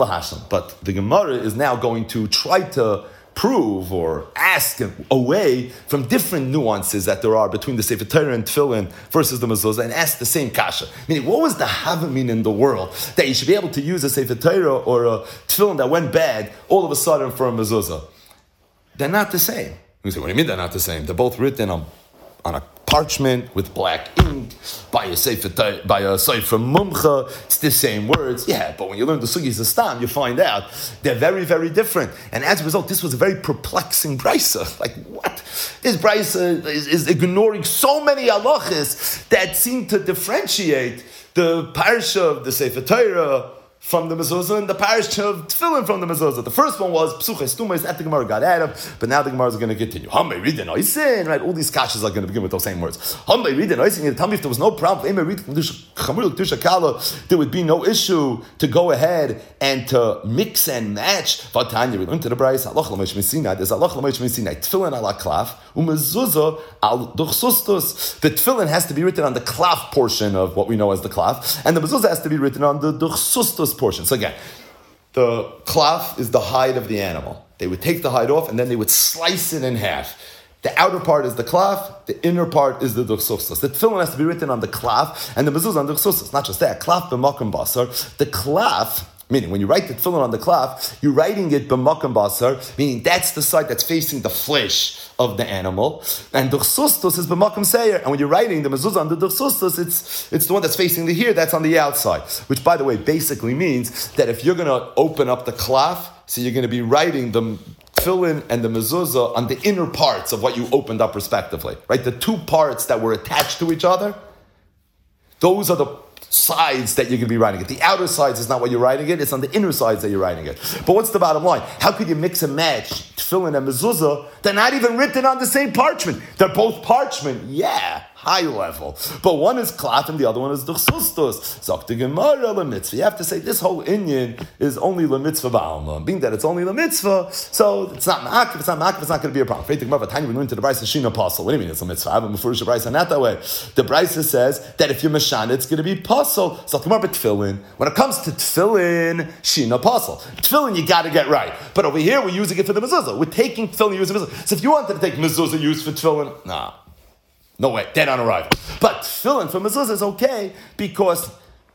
But the Gemara is now going to try to prove or ask away from different nuances that there are between the Sefer Torah and Tefillin versus the mezuzah, and ask the same kasha. Meaning, what was the havamin in the world that you should be able to use a Sefer Torah or a Tefillin that went bad all of a sudden for a mezuzah? They're not the same. You say, what do you mean they're not the same? They're both written on, on a parchment with black ink by a sefer by a sefer mumcha. It's the same words, yeah. But when you learn the sugis of stam, you find out they're very, very different. And as a result, this was a very perplexing brisa. Like what? This brisa is, is ignoring so many halachas that seem to differentiate the parsha of the Sefer Torah from the mezuzah and the parish of tefillin from the mezuzah. The first one was psuches tumas that the Gemara got out of, but now the Gemara is going to continue. Hamay ridin oisin, right? All these kashas are going to begin with those same words. Hamay ridin oisin. You tell me if there was no problem, there would be no issue to go ahead and to mix and match. Vatanya, we learned to the brayis. Allah l'meish misinai. There's Allah l'meish misinai. Tefillin ala klaf umezuzah al duchsustus. The tefillin has to be written on the klaf portion of what we know as the klaf, and the mezuzah has to be written on the duchsustus portion. So again, the klaf is the hide of the animal. They would take the hide off and then they would slice it in half. The outer part is the klaf, the inner part is the duchsustus. The tefillin has to be written on the klaf and the mezuzah on the duchsustus. Not just that, klaf b'makom basar. The klaf, meaning when you write the tefillin on the klaf, you're writing it b'makom basar, meaning that's the side that's facing the flesh of the animal, and duchsustus is b'makom seir. And when you're writing the mezuzah on the duchsustus, it's it's the one that's facing the here, that's on the outside. Which, by the way, basically means that if you're going to open up the klaf, so you're going to be writing the tefillin and the mezuzah on the inner parts of what you opened up respectively, right? The two parts that were attached to each other, those are the sides that you're going to be writing it. The outer sides is not what you're writing it, it's on the inner sides that you're writing it. But what's the bottom line? How could you mix and match tefillin and mezuzah? They're not even written on the same parchment. They're both parchment, yeah, high level. But one is klaf and the other one is duchsustus. Zok the Gemara l'mitzvah. You have to say this whole inyan is only l'mitzvah ba'alma. Being that it's only l'mitzvah, so it's not ma'akiv, it's not ma'akiv, it's not going to be a problem. Freit the Gemara, Tanya, we went into the Brisa Shina Apostle. What do you mean it's a mitzvah? I haven't before the Brisa not that way. The Brisa says that if you're Mashana, it's going to be Apostle. So Gemara, but tefillin. When it comes to tefillin, Shina Apostle. Tefillin, you got to get right. But over here, we're using it for the mezuzah. We're taking tefillin, using mezuzah. So if you wanted to take mezuzah used for tefillin, nah. No way, dead on arrival. But tefillin for mezuzah is okay because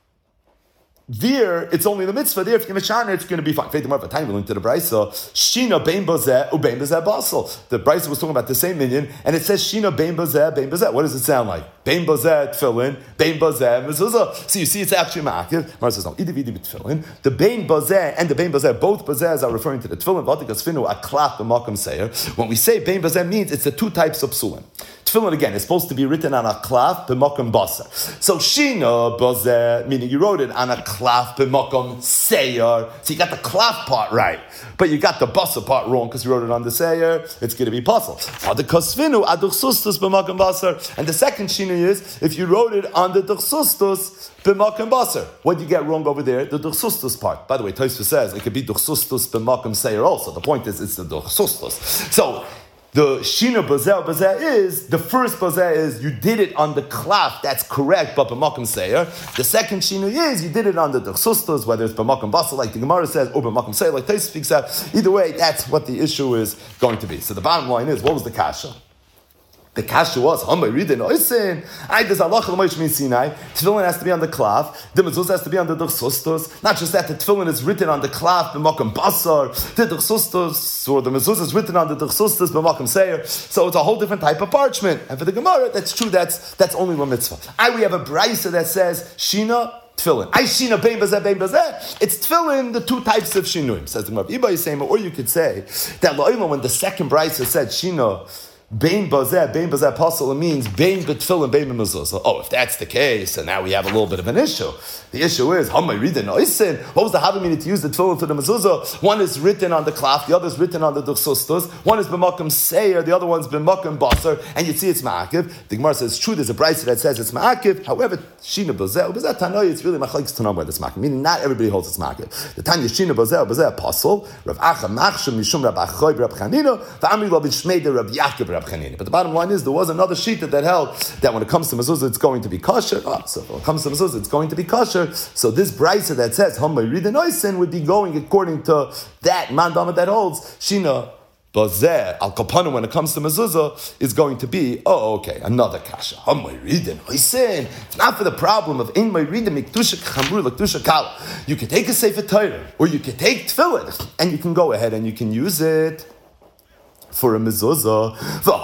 there, it's only the mitzvah. There, if you mishana, it's going to be fine. Faith, more of a time we learned to the brisa. Shina bein bazeh ubein bazeh basel. The brisa was talking about the same minion, and it says shina bein bazeh bein bazeh. What does it sound like? Bein bazeh tefillin, bein bazeh mezuzah. So you see, it's actually ma'akiv. Mar says no. Idi vidi b'tefillin. The bein bazeh and the bein bazeh, both bazehs are referring to the tefillin. V'atikas finu aklaf b'makom seir. When we say bein bazeh, means it's the two types of psulim. Tefillin again is supposed to be written on a klaf b'makom basar. So shina bazeh, meaning you wrote it on a klaf b'makom seir. So you got the klaf part right, but you got the basar part wrong because you wrote it on the seir. It's going to be puzzle. V'atikas finu aduchsustus b'makom basar. And the second shina is if you wrote it on the duchsustus b'makom basar. What do you get wrong over there? The duchsustus part. By the way, Tosfos says it could be duchsustus b'makom seir also. The point is it's the duchsustus. So the shina bazeh bazeh is, the first bazeh is you did it on the klaf, that's correct, but b'makom seir. The second shina is you did it on the duchsustus, whether it's b'makom basar, like the Gemara says, or b'makom seir, like Tosfos speaks out. Either way, that's what the issue is going to be. So the bottom line is, what was the kasha? The kasha was, Hamay Ridin Oisin. I does Allah Chalamosh min Sinai. Tefillin has to be on the klaf. The mezuzah has to be on the duchsustus. Not just that, the tefillin is written on the klaf b'makom basar. The duchsustus or the mezuzah is written on the duchsustus b'makom seir. So it's a whole different type of parchment. And for the Gemara, that's true. That's that's only one mitzvah. I we have a brisa that says shina. Tefillin. I shina bein bazeh bein bazeh. It's tefillin, the two types of shinuim. Says the Gemara. Iba is saying, or you could say that la'olam when the second brisa said shina. Bein bazeh, bein bazeh apostle, it means bein betfillin, bein b'mezuzah. Oh, if that's the case, and now we have a little bit of an issue. The issue is, how am I reading oisin? What was the havamina to use the tefillin for the mezuzah? One is written on the klaf, the other is written on the duchsustus. One is b'makom seir, the other one's b'makom basar, and you see it's ma'akiv. The Gemara says, true, there's a brisa that says it's ma'akiv. However, shina bazeh, bazeh tanoi, it's really machlekes tanam whether it's ma'akiv. Meaning, not everybody holds it's ma'akiv. The Tanya shina bazeh, bazeh apostle, Rav Acha machshem mishum Rab Achoy Rab Chanina, v'amri lo b'shmeida Rab Yaakov Rab Chanina. But the bottom line is there was another shita that held that when it comes to mezuzah it's going to be kosher. Oh, so when it comes to mezuzah it's going to be kosher. So this brisa that says Hamay Ridin Oisin would be going according to that mandama that holds shina bazeh al kapana when it comes to mezuzah is going to be oh okay another kasha Hamay Ridin Oisin. It's not for the problem of in my Ridin miktusha chamru l'ktusha kala. You can take a sefer Torah or you can take tefillin and you can go ahead and you can use it for a mezuzah.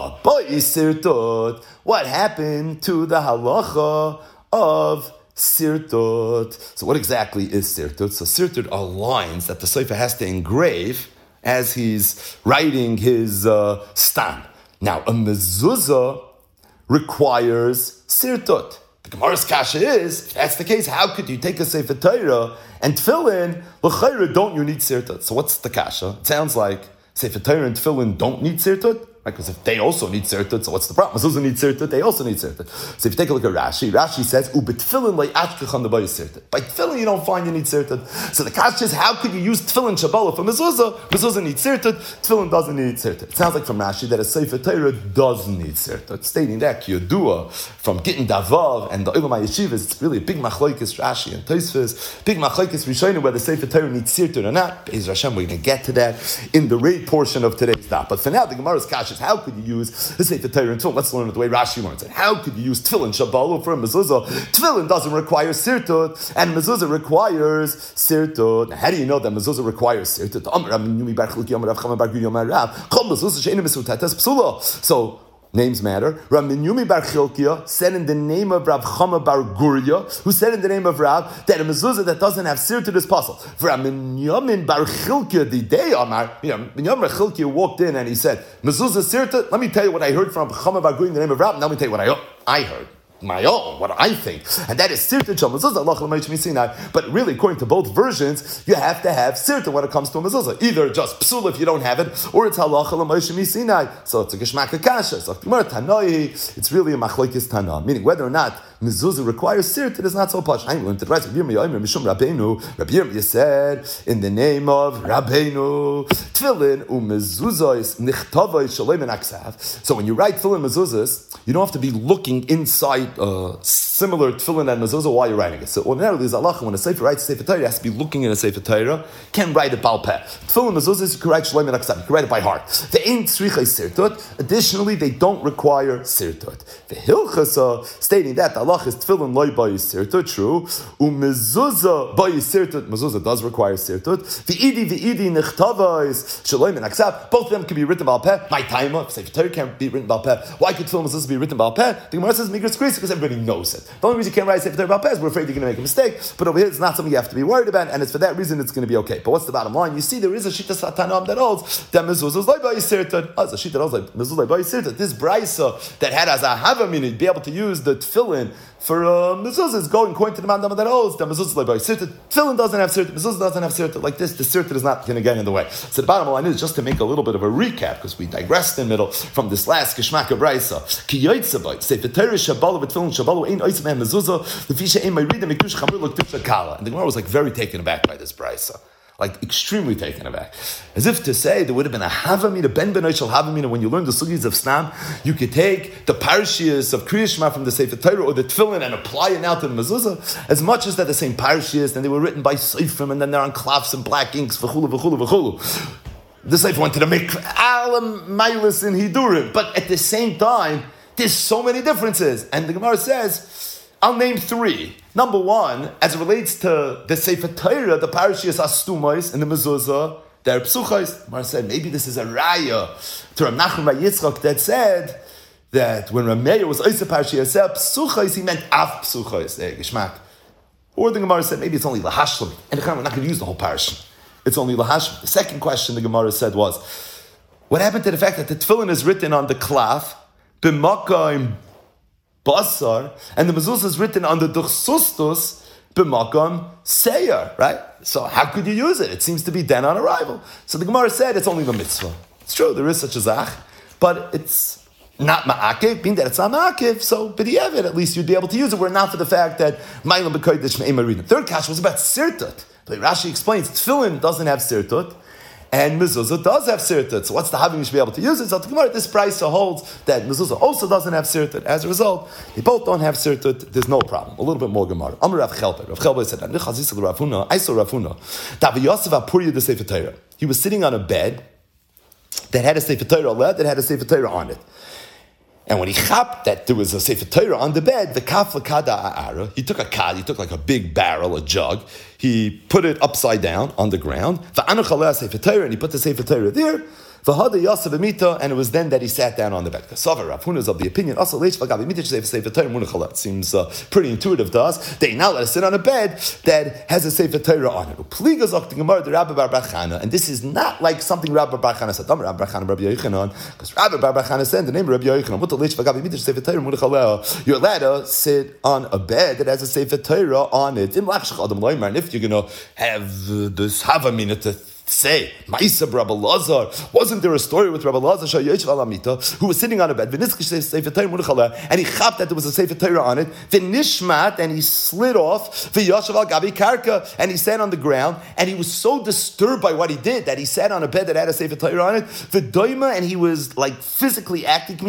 What happened to the halacha of sirtut? So what exactly is sirtut? So sirtut are lines that the sefer has to engrave as he's writing his uh, stam. Now a mezuzah requires sirtut. The Gemara's kasha is, if that's the case, how could you take a sefer Torah and tefillin? L'chayra, don't you need sirtut? So what's the kasha? It sounds like Sefer Torah and tefillin don't need sirtut, right? Because if they also need sirtut, so what's the problem? Mezuzah need sirtut, they also need sirtut. So if you take a look at Rashi, Rashi says, "Ubetfillin le'achkechan the sirtut." By tefillin you don't find you need sirtut. So the kasha is, how could you use tefillin shabbalah for mezuzah? Mezuzah needs sirtut, tefillin doesn't need sirtut. It sounds like from Rashi that a Sefer Torah doesn't need sirtut. Stating that Kiyodua from Gittin Davav and the Ulamai Yeshivas, it's really a big machlokes Rashi and Tosfos, big machlokes Rishonim whether Sefer Torah needs sirtut or not. Be'ez Hashem, we're going to get to that in the raid portion of today's daf. But for now, the Gemara's kasha is, how could you use the Sefer Torah and tefillin? Let's learn it the way Rashi learns it. How could you use tefillin shabbalah for a mezuzah? Tefillin doesn't require sirtut, and mezuzah requires sirtut. Now, how do you know that mezuzah requires sirtut? So names matter. Rav Minyumi Bar Chilkiah said in the name of Rav Chama Bar Guria, who said in the name of Rav that a mezuzah that doesn't have sirtut is possible. Rav Minyamin Bar Chilkiah, the day Amar, you know, Minyamin Bar Chilkiah walked in and he said, mezuzah sirtut. Let me tell you what I heard from Chama Bar Guria in the name of Rav. Now let me tell you what I I heard. My own, what I think, and that is sirtut shel mezuzah. Allah l'mayich misinai. But really, according to both versions, you have to have sirtut when it comes to a mezuzah. Either just psul if you don't have it, or it's halacha l'mayich misinai. So it's a geshmak kasha. So it's really a machlokes tana, meaning whether or not mezuzah requires sirtut is not so posh. I learned it right. Rabbi Yirmiyah said in the name of Rabbeinu, tefillin umezuzahs nichtavay shalem and aksav. So when you write tefillin mezuzahs, you don't have to be looking inside uh, similar tefillin and mezuzah while you're writing it. So ordinarily, there's halacha when a sefer writes a sefer Torah, he has to be looking in a sefer Torah. Can't write it bal peh. Tefillin mezuzahs, you can write shalem and aksav. You can write it by heart. They ain't tzrichai sirtut. Additionally, they don't require sirtut. The hilchasa stating that the halacha is tefillin loy by sirtut, true. Umezuzah by sirtut, mezuzah does require sirtut. The idi, the idi nechtava is shalom and aksav. Both of them can be written bal peh. My timer, sefer Torah can't be written bal peh. Why could tefillin mezuzah be written bal peh? The Gemara says migras krisa because everybody knows it. The only reason you can't write sefer Torah bal peh is we're afraid you're going to make a mistake. But over here, it's not something you have to be worried about, and it's for that reason it's going to be okay. But what's the bottom line? You see, there is a shita satanam that holds that mezuzah is like by sirtut. Oh, it's a shita that holds like mezuzah like by sirtut. This brisa that had as a hava be able to use the tefillin for uh, mezuzah is going according to the mandam that holds that mezuzah is like by sirtut. Tefillin doesn't have sirtut. Mezuzah doesn't have sirtut. Like this, the sirtut is not going to get in the way. So the bottom line is just to make a little bit of a recap because we digressed in the middle from this last geshmak of brisa. Ki yotzavayt sefer Torah shabalu v'tefillin shabalu ein oitzim and mezuzah lefisha ein ma'rida mikush chamur l'ktusha kala. And the Gemara was like very taken aback by this brisa. Like extremely taken aback. As if to say there would have been a havamina, ben benoishal havamina, when you learn the sugis of Snam, you could take the parshias of Kriya Shema from the Sefer Torah or the Tefillin and apply it now to the mezuzah, as much as they're the same parshias, and they were written by Seifrim, and then they're on cloths and black inks, v'chulu, v'chulu, v'chulu. The Sefer wanted to make alam mailis in Hidurim, but at the same time, there's so many differences. And the Gemara says, I'll name three. Number one, as it relates to the Sefer Torah, the parashiyas astumais and the mezuzah, they're psuchais. Gemara said maybe this is a raya to Rav Nachman bar Yitzchak that said that when Rameir was oisa parashiyas psuchais, he meant av psuchais. There, geshmak. Or the Gemara said maybe it's only lahashlim, and we're not going to use the whole parashah. It's only lahashlim. The second question the Gemara said was, what happened to the fact that the tefillin is written on the klaf b'makayim basar, and the mezuzah is written on the duchsustus b'makam seir, right? So how could you use it? It seems to be then on arrival. So the Gemara said it's only the mitzvah. It's true, there is such a zach, but it's not ma'akiv, being that it's not ma'akiv, so b'di'evet, at least you'd be able to use it, were not for the fact that ma'ilem b'kodesh me'ema reading. Third kash was about sirtut. But Rashi explains, tefillin doesn't have sirtut, and mezuzah does have sirtut. So what's the having you should be able to use it? So the Gemara, this price holds that mezuzah also doesn't have sirtut. As a result, they both don't have sirtut. There's no problem. A little bit more Gemara. Amar Rav Chelper. Rav Chelper said, I saw Rav Huna. Davi Yosef Apurya the Sefer Torah. He was sitting on a bed that had a Sefer Torah that had a Sefer Torah on it. And when he chapped that there was a Sefer Torah on the bed, the kaf l'kada a'ara, he took a kad, he took like a big barrel, a jug, he put it upside down on the ground, v'anuch aleh Sefer Torah, and he put the Sefer Torah there, v'hada yaseh v'mita, and it was then that he sat down on the bed. Kasavar Rav Huna is of the opinion, also leish v'gav v'mita Sefer Torah munuch aleh. It seems uh, pretty intuitive to us. They now let us sit on a bed that has a Sefer Torah on it. Upliga zok the Gemara the Rabbi Bar Bachana, and this is not like something Rabbi Bar Bachana said. Rabbi Bar Bachana, Rabbi Yochanan, because Rabbi Bar Bachana said the name of Rabbi Yochanan. What the leish v'gav v'mita Sefer Torah munuch aleh? You're allowed to sit on a bed that has a Sefer Torah on it. And if you're going to have uh, this havamina to say, Ma'isa Rabbi Lazar, wasn't there a story with Rabbi Lazar who was sitting on a bed, and he chapped that there was a Sefer Torah on it, V'nishmat, and he slid off, V'yashav al gabi karka, and he sat on the ground, and he was so disturbed by what he did that he sat on a bed that had a Sefer Torah on it, V'doima, and he was like physically acting,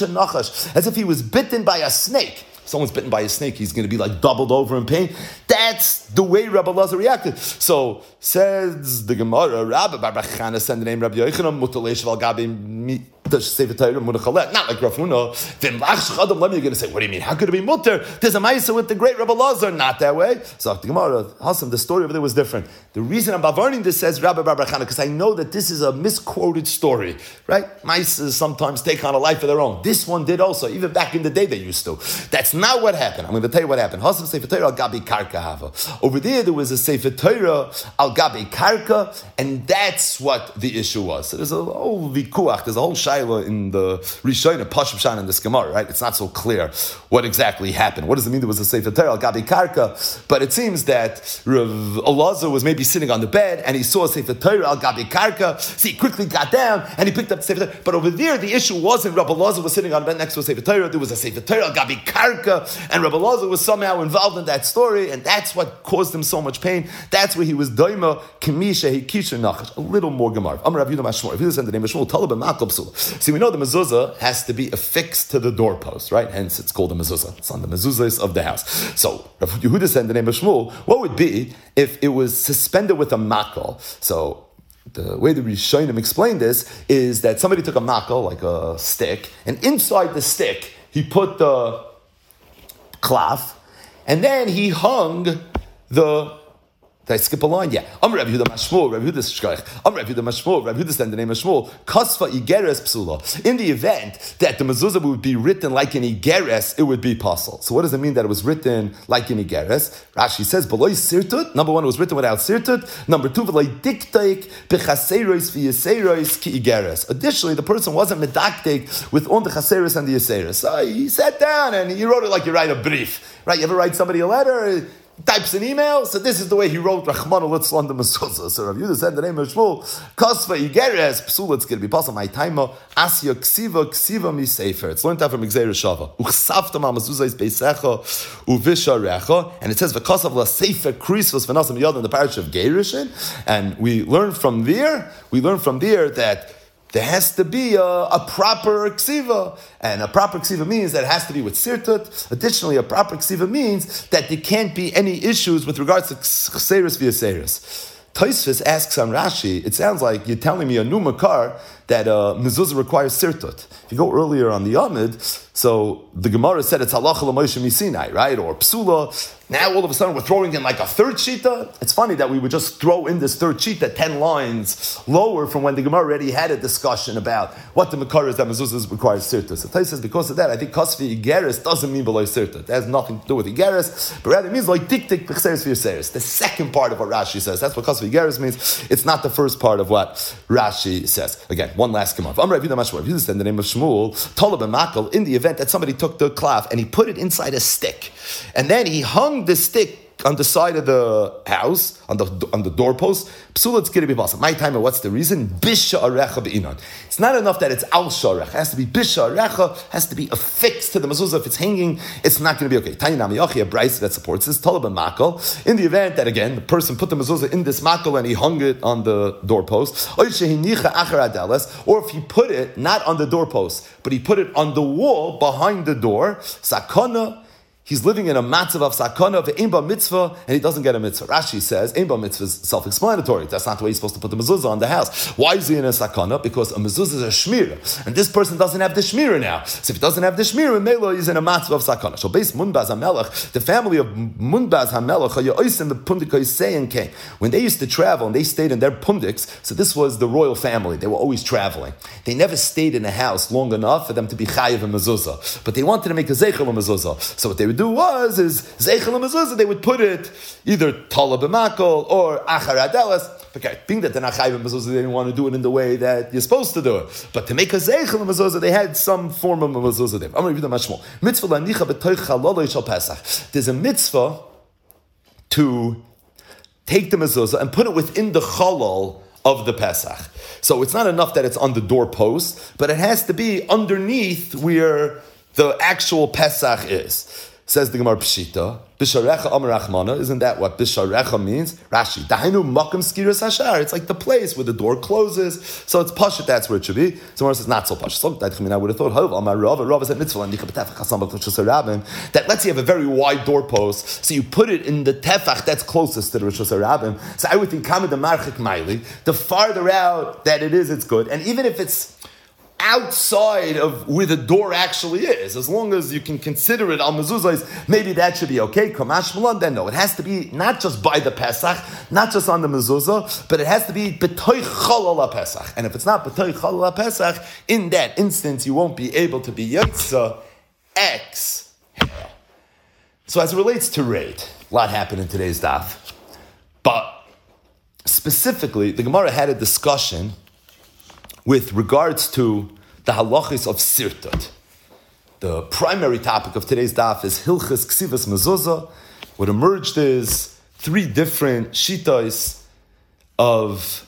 as if he was bitten by a snake. Someone's bitten by a snake, he's going to be like doubled over in pain. That's the way Rabbi Lazar reacted. So says the Gemara, Rabbi Bar Bachana sent the name Rabbi Yochanan, Mutalesh Val Gabi Sefer Torah Munachalet, not like Rav Huna. Then Chadam, you're going to say, what do you mean? How could it be mutter? There's a ma'isa with the great Rabbi Lazar, not that way. So the Gemara, Hassan, the story over there was different. The reason I'm bavarning this says Rabbi Bar Bachana, because I know that this is a misquoted story, right? Ma'isas sometimes take on a life of their own. This one did also, even back in the day they used to. That's not what happened. I'm going to tell you what happened. Hassan Sefer Torah al Gabi Karka Hava. Over there, there was a Sefer Torah al Gabi Karka, and that's what the issue was. So there's a whole vikuach, there's a whole shayla shaila in the Rishon and Pashim Shan in this Gemara, right? It's not so clear what exactly happened. What does it mean there was a Sefer Torah al Gabi Karka? But it seems that Rav Elazar was maybe sitting on the bed and he saw a Sefer Torah al Gabi Karka, so he quickly got down and he picked up the Sefer Torah. But over there, the issue wasn't Rav Elazar was sitting on the bed next to a Sefer Torah. There was a Sefer Torah al Gabi Karka, and Rav Elazar was somehow involved in that story, and that's what caused him so much pain. That's where he was doima Kimisha Hikisha Nachash. A little more Gemara. I'm Rav Yudah Mashmor. If you listen to the name of Shmuel, Talib and Makal Psula. See, we know the mezuzah has to be affixed to the doorpost, right? Hence, it's called a mezuzah. It's on the mezuzahs of the house. So, Rav Yehuda said in the name of Shmuel, what would be if it was suspended with a makal? So, the way the Rishonim explained this is that somebody took a makal, like a stick, and inside the stick, he put the klaf, and then he hung the. Did I skip a line? Yeah. I'm Rav Yehuda Mashmul, Rav Yehuda Shkoich. I'm Rav Yehuda Mashmul, Rav Yehuda stand the name of Shmuel. Kasva Igeres Psula. In the event that the mezuzah would be written like an Igeres, it would be possible. So what does it mean that it was written like an Igeres? Rashi says, Beloy Sirtut. Number one, it was written without Sirtut. Number two, Beloy Diktaik, Bechaserois V'Yaserois Ki Igeres. Additionally, the person wasn't medaktek with on the Chaseros and the Yaseros. So he sat down and he wrote it like you write a brief. Right? You ever write somebody a letter? Types an email, so this is the way he wrote Rahman Litzlan the Mezuzah. So Rav Yehuda said the name of Shmuel, Kasva Igeres, Psula, it's going to be possible. My timer, Asya Ksiva, Ksiva mi Sefer. It's learned out from Gzeir Shava. Uchsafta ma Mezuzah is Beisecha, Uvisharecha, and it says, V'kasav la Sefer Krisvos V'nasam Yod in the parish of Gerishin, and we learn from there, we learn from there that there has to be a, a proper ksiva. And a proper ksiva means that it has to be with sirtut. Additionally, a proper ksiva means that there can't be any issues with regards to chseris via seris. Tosfos asks on Rashi, it sounds like you're telling me a new makar that uh, mezuzah requires sirtut. If you go earlier on the Amid, so the Gemara said it's halacha l'Moshe misinai, right? Or psula. Now all of a sudden we're throwing in like a third shita. It's funny that we would just throw in this third shita ten lines lower from when the Gemara already had a discussion about what the makar is that mezuzah requires sirtut. So Tais says because of that, I think kasvi igeres doesn't mean below sirtut. It has nothing to do with igeres, but rather it means like dik dik b'chseres v'yaseres. The second part of what Rashi says. That's what kasvi igeres means. It's not the first part of what Rashi says. Again, one last Gemara. I'm Rav Yehuda Mashmur. Rav Yehuda said in the name of Shmuel, Talib and Makal, in the event that somebody took the klaf and he put it inside a stick, and then he hung the stick on the side of the house, on the on the doorpost. Psula, it's going to be possible. My time, what's the reason? Bisha arecha be'inon. It's not enough that it's al sharech. It has to be bisha arecha. Has to be affixed to the mezuzah. If it's hanging, it's not going to be okay. Tanya Nami Yochi, a brayso that supports this. Talib and Makal. In the event that again the person put the mezuzah in this makal and he hung it on the doorpost, or if he put it not on the doorpost, but he put it on the wall behind the door, sakana. He's living in a matzav of sakana of ein ba mitzvah, and he doesn't get a mitzvah. Rashi says ein ba mitzvah is self-explanatory. That's not the way he's supposed to put the mezuzah on the house. Why is he in a sakana? Because a mezuzah is a shmira, and this person doesn't have the shmira now. So if he doesn't have the shmira, Melo is in a matzav of sakana. So based Munbaz HaMelech, the family of Munbaz HaMelech, the pundikai saying came when they used to travel and they stayed in their pundiks. So this was the royal family. They were always traveling. They never stayed in a house long enough for them to be chayiv and mezuzah, but they wanted to make a zeichel and mezuzah. So what they would do was, is Zeichel and Mezuzah, they would put it either Tala b'makol or Achar Adelas. Okay, being that they're not Chayv and Mezuzah, they didn't want to do it in the way that you're supposed to do it. But to make a Zeichel and Mezuzah, they had some form of Mezuzah there. I'm going to read them much more. Mitzvah lanicha b'toich chaloloi shel Pesach. There's a mitzvah to take the Mezuzah and put it within the chalol of the Pesach. So it's not enough that it's on the doorpost, but it has to be underneath where the actual Pesach is. Says the Gemara Pshita, Bisharecha Amar Rachmana. Isn't that what Bisharecha means? Rashi, Dahainu Makam Skiras Hashar. It's like the place where the door closes. So it's Pashat, that's where it should be. So Gemara says, not so Pashat. So I mean, I would have thought, Hov, Amar Rav, Rav said Mitzvah, and that let's say you have a very wide doorpost, so you put it in the Tefach that's closest to the Rosh Hashanah. So I would think, Kamad Marchik Maili, the farther out that it is, it's good. And even if it's outside of where the door actually is, as long as you can consider it al mezuzah, maybe that should be okay. Kamash Malon, then no, it has to be not just by the Pesach, not just on the mezuzah, but it has to be b'toich chalal Pesach. And if it's not b'toich chalal Pesach, in that instance you won't be able to be yotza ex. So as it relates to raid, a lot happened in today's daf, but specifically the Gemara had a discussion with regards to the halachis of sirtut. The primary topic of today's daf is Hilchas Ksivas Mezuzah. What emerged is three different shitas of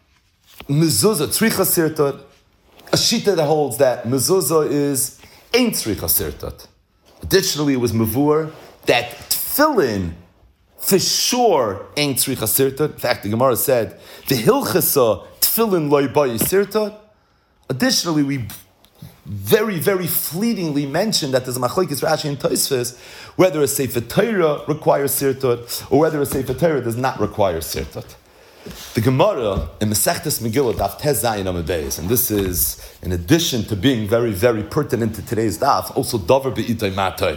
mezuzah tzricha sirtut. A shita that holds that mezuzah is ein tzricha sirtut. Additionally, it was mavur that tefillin for sure ein tzricha sirtut. In fact, the Gemara said the hilchasa tefillin loy bayi sirtut. Additionally, we very, very fleetingly mentioned that there's a machlokes Rashi and Tosfos whether a Sefer Torah requires sirtut or whether a Sefer Torah does not require sirtut. The Gemara in Masechtas Megillah Daf Tez Zayin Amud Beis, and this is in addition to being very, very pertinent to today's daf, also Davar Be'itay Matay,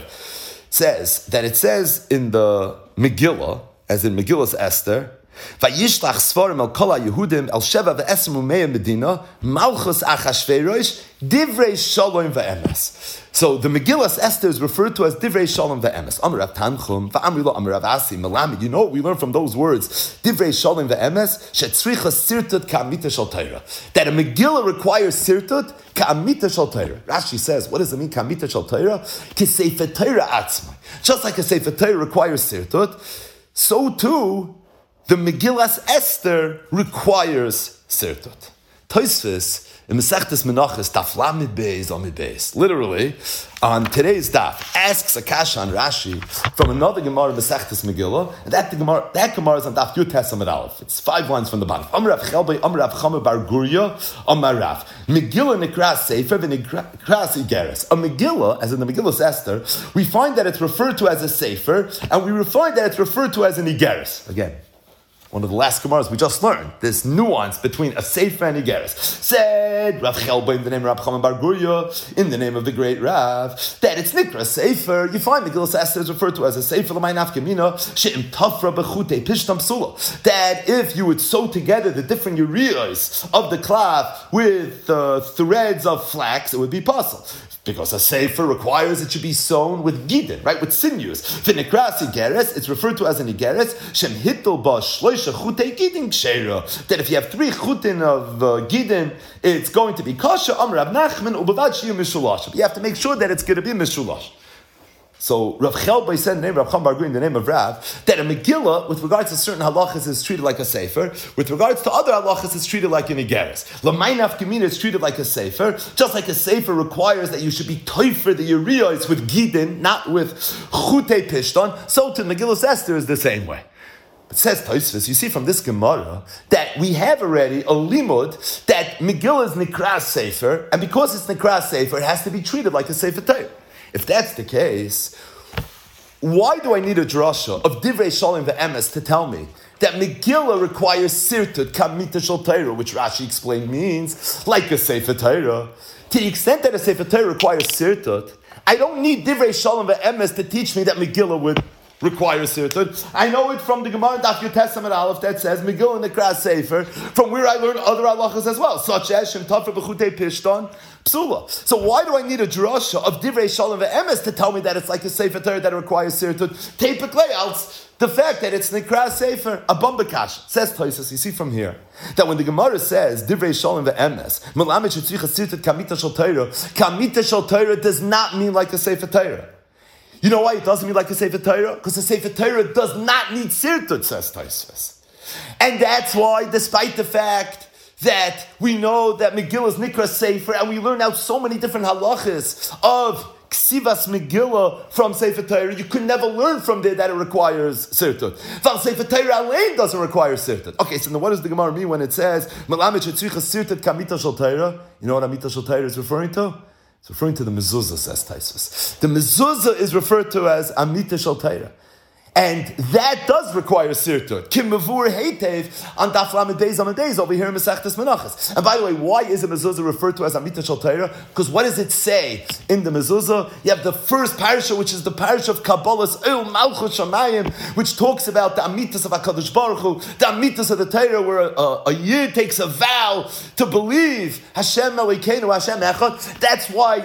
says that it says in the Megillah, as in Megillah's Esther, Vayishlach Svarim El Kol HaYehudim El Sheva Ve'esrim U'Meya Medina Malchus Achashverosh Divrei Shalom Ve'emes. So the Megillah's Esther is referred to as Divrei Shalom Ve'emes. Amar Rav Tanchum Va'amri Lo Amar Rav Asi Melamid. You know what we learn from those words? Divrei Shalom Ve'emes Shetzricha Sirtut Ka'amita Shal Torah. That a Megillah requires Sirtut Ka'amita Shal Torah. Rashi says, what does it mean Ka'amita Shal Torah? K'Sefer Torah Atzmai. Just like a Sefer Torah requires Sirtut, so too the Megillah's Esther requires sirtut. Tosfos in Masechtas Menachos Daf Lamed Beis Amud Beis, literally on today's daf, asks a kasha on Rashi from another Gemara Masechtas Megillah, and that the Gemara that Gemara is on Daf Yud Tes Amud Aleph. It's five lines from the bottom. Amar Rav Chelbei, Amar Rav Chama Bar Guria, Amar Rav Megillah Nikras Sefer v'Nikras Igeres. A Megillah, as in the Megillah's Esther, we find that it's referred to as a Sefer, and we find that it's referred to as an Igeres. Again, one of the last Gemaras we just learned, this nuance between a Sefer and Igeres. Said Rav Chelba in the name of Rav Chaim Bar Guria, in the name of the great Rav, that it's Nikra Sefer. You find the Megillah Esther is referred to as a Sefer l'may nafkamina she'im tafra bechutei pishtam psula. That if you would sew together the different urias of the cloth with uh, threads of flax, it would be possible. Because a sefer requires it should be sewn with gidin, right, with sinews. V'nikras igeres, it's referred to as an igeres. Shem hitol ba shloisha chutei gidin kshera. That if you have three chutin of uh, gidin, it's going to be kasha. Amar Rav Nachman ubavad shiyu mishulash. But you have to make sure that it's going to be mishulash. So Rav Chelbei said in the name of Rav Cham Bar Guria in the name of Rav that a Megillah, with regards to certain halachas, is treated like a sefer. With regards to other halachas, it's treated like an igeres. L'may nafkamina is treated like a sefer, just like a sefer requires that you should be toifer the uriyos with gidin, not with chutei pishton. So to Megillah's Esther is the same way. It says Tosfos, you see from this Gemara that we have already a limud that Megillah is nikras sefer, and because it's nikras sefer, it has to be treated like a sefer Torah. If that's the case, why do I need a drasha of Divrei Shalom Ve'emes to tell me that Megillah requires sirtut kamita shel Torah, which Rashi explained means like a Sefer Torah? To the extent that a Sefer Torah requires sirtut, I don't need Divrei Shalom Ve'emes to teach me that Megillah would require sirtut. I know it from the Gemara Daf Yud Tes Amud Aleph that says Megillah Nikras Sefer, from where I learn other halachas as well, such as Shem Tafra B'chutei Pishton Psula. So why do I need a drasha of Divrei Shalom Ve'emes to tell me that it's like a Sefer Torah that requires sirtut? Tepik layouts, the fact that it's Nikras Sefer, a Bambakash. Says Tosfos, you see from here, that when the Gemara says Divrei Shalom Ve'emes, Melamed Shetzricha Sirtut Kamita Shel Torah, Kamita Shel Torah does not mean like a Sefer Torah. You know why it doesn't mean like a Sefer Torah? Because a Sefer Torah does not need sirtut, says Tosfos. And that's why, despite the fact that we know that Megillah is Nikra Sefer, and we learn out so many different halachas of Ksivas Megillah from Sefer Torah, you could never learn from there that it requires sirtut. Val Sefer Torah alone doesn't require sirtut. Okay, so now what does the Gemara mean when it says Melamed Shetzricha Sirtut Kamita Shel Torah? You know what Amita Shel Torah is referring to? It's referring to the mezuzah, says Tosfos. The mezuzah is referred to as Amita Shel Torah. And that does require sirtut. Kim mavur heitev on Daf Lamed Beis Amud Beis over here in Masechtas Menachos. And by the way, why is a mezuzah referred to as Amita Shel Torah? Because what does it say in the mezuzah? You have the first parasha, which is the parasha of Kabbalah's El Malchus Shamayim, which talks about the Amitas of HaKadosh Baruch Hu, the Amitas of the Torah, where a, a, a yid takes a vow to believe Hashem Elokeinu, Hashem Echad. That's why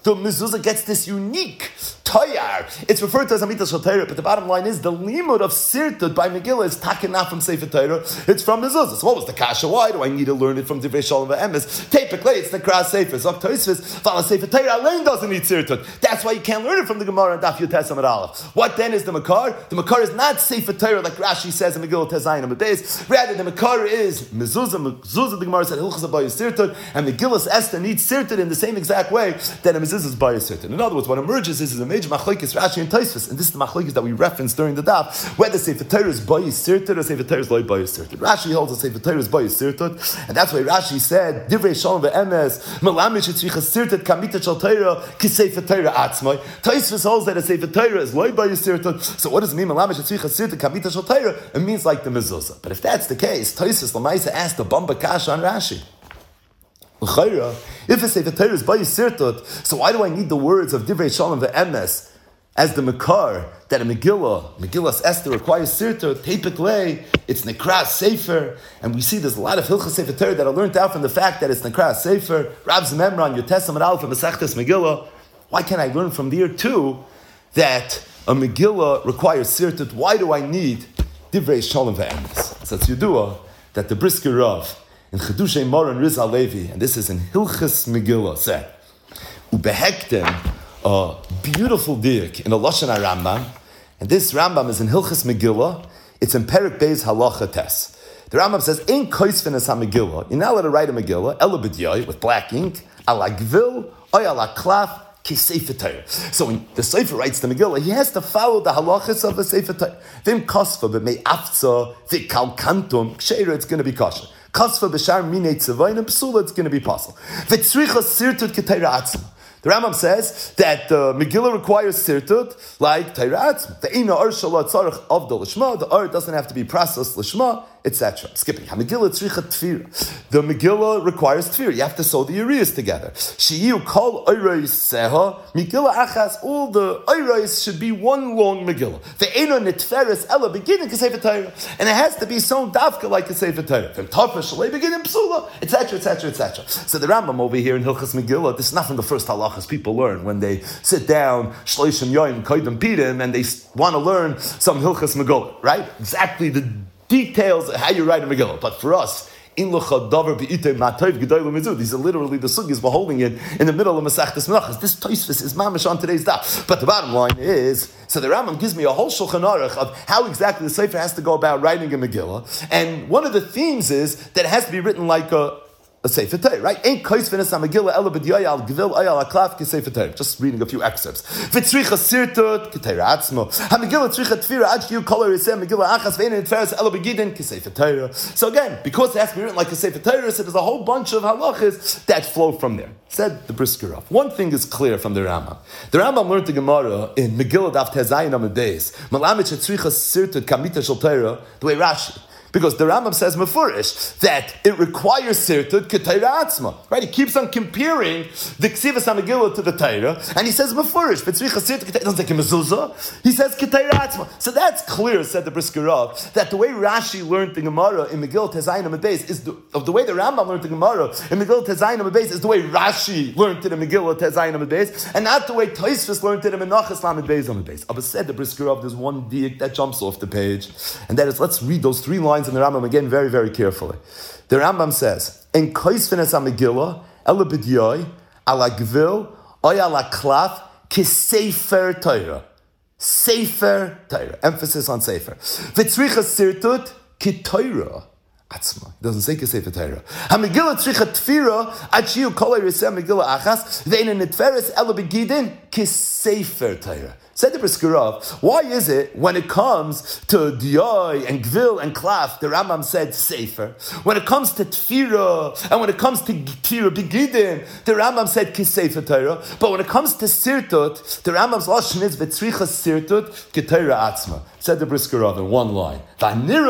the mezuzah gets this unique Toyar. It's referred to as Amitas Shal Torah, but the bottom line is the limud of Sirtut by Megillah is taken not from Sefer Torah, it's from Mezuzah. So what was the kasha? Why do I need to learn it from Divrei Shalom ve'emes? Typically, it's the Kras Sefer. Zok Tosfos, Vala Sefer Torah alone doesn't need Sirtut. That's why you can't learn it from the Gemara and Daf Yud Tes Amud Aleph. What then is the Makar? The Makar is not Sefer Torah like Rashi says in Megillah Tezayin Amud Beis. Rather, the Makar is Mezuzah. Mezuzah, the Gemara said, Hilchas Abayis Sirtut, and Megillah Esther needs Sirtut in the same exact way that a Mezuzah is Bayis Sirtut. In other words, what emerges is, is a major machlokes Rashi and Tosfos, and this is the machlokes that we referenced during the daf, whether Sefer Torah is Bayis Sirtut or Sefer Torah is Lo Bayis Sirtut. Rashi holds that Sefer Torah is Bayis Sirtut, and that's why Rashi said, Divrei Shalom ve'emes, Melamish etzricha Sirtut kamita shal Torah ki Sefer Torah atzmai. Tosfos holds that a Sefer Torah is Lo Bayis Sirtut. So what does it mean, Melamish etzricha Sirtut kamita shal Torah? It means like the mezuzah. But if that's the case, Tosfos Lamaisa asked the Bamba Kasha on Rashi. If a Sefer Torah is Bayis Sirtut, so why do I need the words of Divrei Shalom ve'emes as the Makar, that a Megillah, Megillah's Esther requires Sirtut, typically it's Nekras Sefer, and we see there's a lot of Hilchas Sefer Torah that are learned out from the fact that it's Nekras Sefer, Rav Zimemran, Yotes Amud Aleph, and Masechtas Megillah. Why can't I learn from there too that a Megillah requires Sirtut? Why do I need Divrei Shalom ve'emes? So it's Yudua that the Brisker Rav in Chedushay Moran Riz Alevi, and this is in Hilchas Megillah, said, Ubehektem, a beautiful diuk in a Lashon HaRambam, and this Rambam is in Hilchas Megillah. It's in Perek Beis Halacha Tes. The Rambam says, "In koisven es ha-Megillah, you're not allowed to write a Megillah ela b'dyai with black ink ala gvil oy ala klaf ki Sefer Torah." So when the Sefer writes the Megillah, he has to follow the halachas of the Sefer Torah. Vim kasva b'mei afza v'kal kantum ksheira, it's going to be kosher. Kasva b'shar minei tzavayim psula, it's going to be possible. V'tzricha sirtut k'Torah atzma. The Rambam says that the uh, Megillah requires sirtut like Teirat. The ina ar shalot tzarich of the lishma. The ar doesn't have to be processed lishma, et cetera. Skipping. Megillah tzricha tfira. The Megillah requires tfira. You have to sew the areas together. Shiyu kol oiros seha Megillah achas. All the oiros should be one long Megillah. The ina nitferes ella beginning Sefer Torah, and it has to be sewn dafka like a Sefer Torah. From tafa shalei beginning psula, et cetera, et cetera, et cetera. So the Rambam over here in Hilchas Megillah, this is not from the first halach. As people learn when they sit down, shloishim yoyim koydem pidim, and they want to learn some Hilchas Megillah, right? Exactly the details of how you write a Megillah. But for us, these are literally the sugis we're holding it in the middle of Masechtas Menachos. This Tosfos is mamish on today's daf. But the bottom line is, so the Rambam gives me a whole Shulchan Aruch of how exactly the Sefer has to go about writing a Megillah. And one of the themes is that it has to be written like a a Sefer Torah, right? Ain't koisven es ha-Megillah ela b'dyai al gvil oy al aklaf ki Sefer Torah. Just reading a few excerpts. V'tzricha sirtut ki Torah atzmo. Ha-Megillah tzricha tfira ad shiyu kol oriseh Megillah achas ve'ein nitferes ela begidin ki Sefer Torah. So again, because it has to be written like a Sefer Torah, so there's a whole bunch of halachas that flow from there. Said the Brisker Rav. One thing is clear from the Rambam. The Rambam learned the Gemara in Megillah daf tezayin amud beis. Malamit shetzricha sirtut kamita shel Torah, the way Rashi. Because the Rambam says mefurish that it requires sirtut k'Torah atzma. Right? He keeps on comparing the Ksivas HaMegillah to the Torah, and he says mefurish. V'tzricha sirtut k'Torah. It doesn't say mezuzah. He says k'Torah atzma. So that's clear, said the Brisker Rav, that the way Rashi learned the Gemara in Megillah Tezayin Amud Beis is the, of the way the Rambam learned the Gemara in Megillah Tezayin Amud Beis is the way Rashi learned it in Megillah Tezayin Amud Beis, and not the way Tosfos learned it in Menachos Lamed Beis Amud Beis. But said the Brisker Rav, there's one diak that jumps off the page, and that is, let's read those three lines in the Rambam again very, very carefully. The Rambam says, "En koisven es ha-Megillah ela b'dyai ala gvil oy ala klaf ki Sefer Torah." Sefer Torah. Emphasis on Sefer. V'tzricha sirtut ki Torah atzma. It doesn't say ki Sefer Torah. Ha-Megillah tzricha tfira ad shiyu kol oriseh Megillah achas ve'ein nitferes ela begidin ki Sefer Torah. Said the Brisker Rav, why is it when it comes to Diyai and Gvil and Klaf, the Rambam said Sefer? When it comes to Tfira and when it comes to Tfira Begidin, the Rambam said Kisefer Torah. But when it comes to Sirtut, the Rambam's Lashon is V'tzricha Sirtut K'Torah Atzma. Said the Brisker Rav in one line. I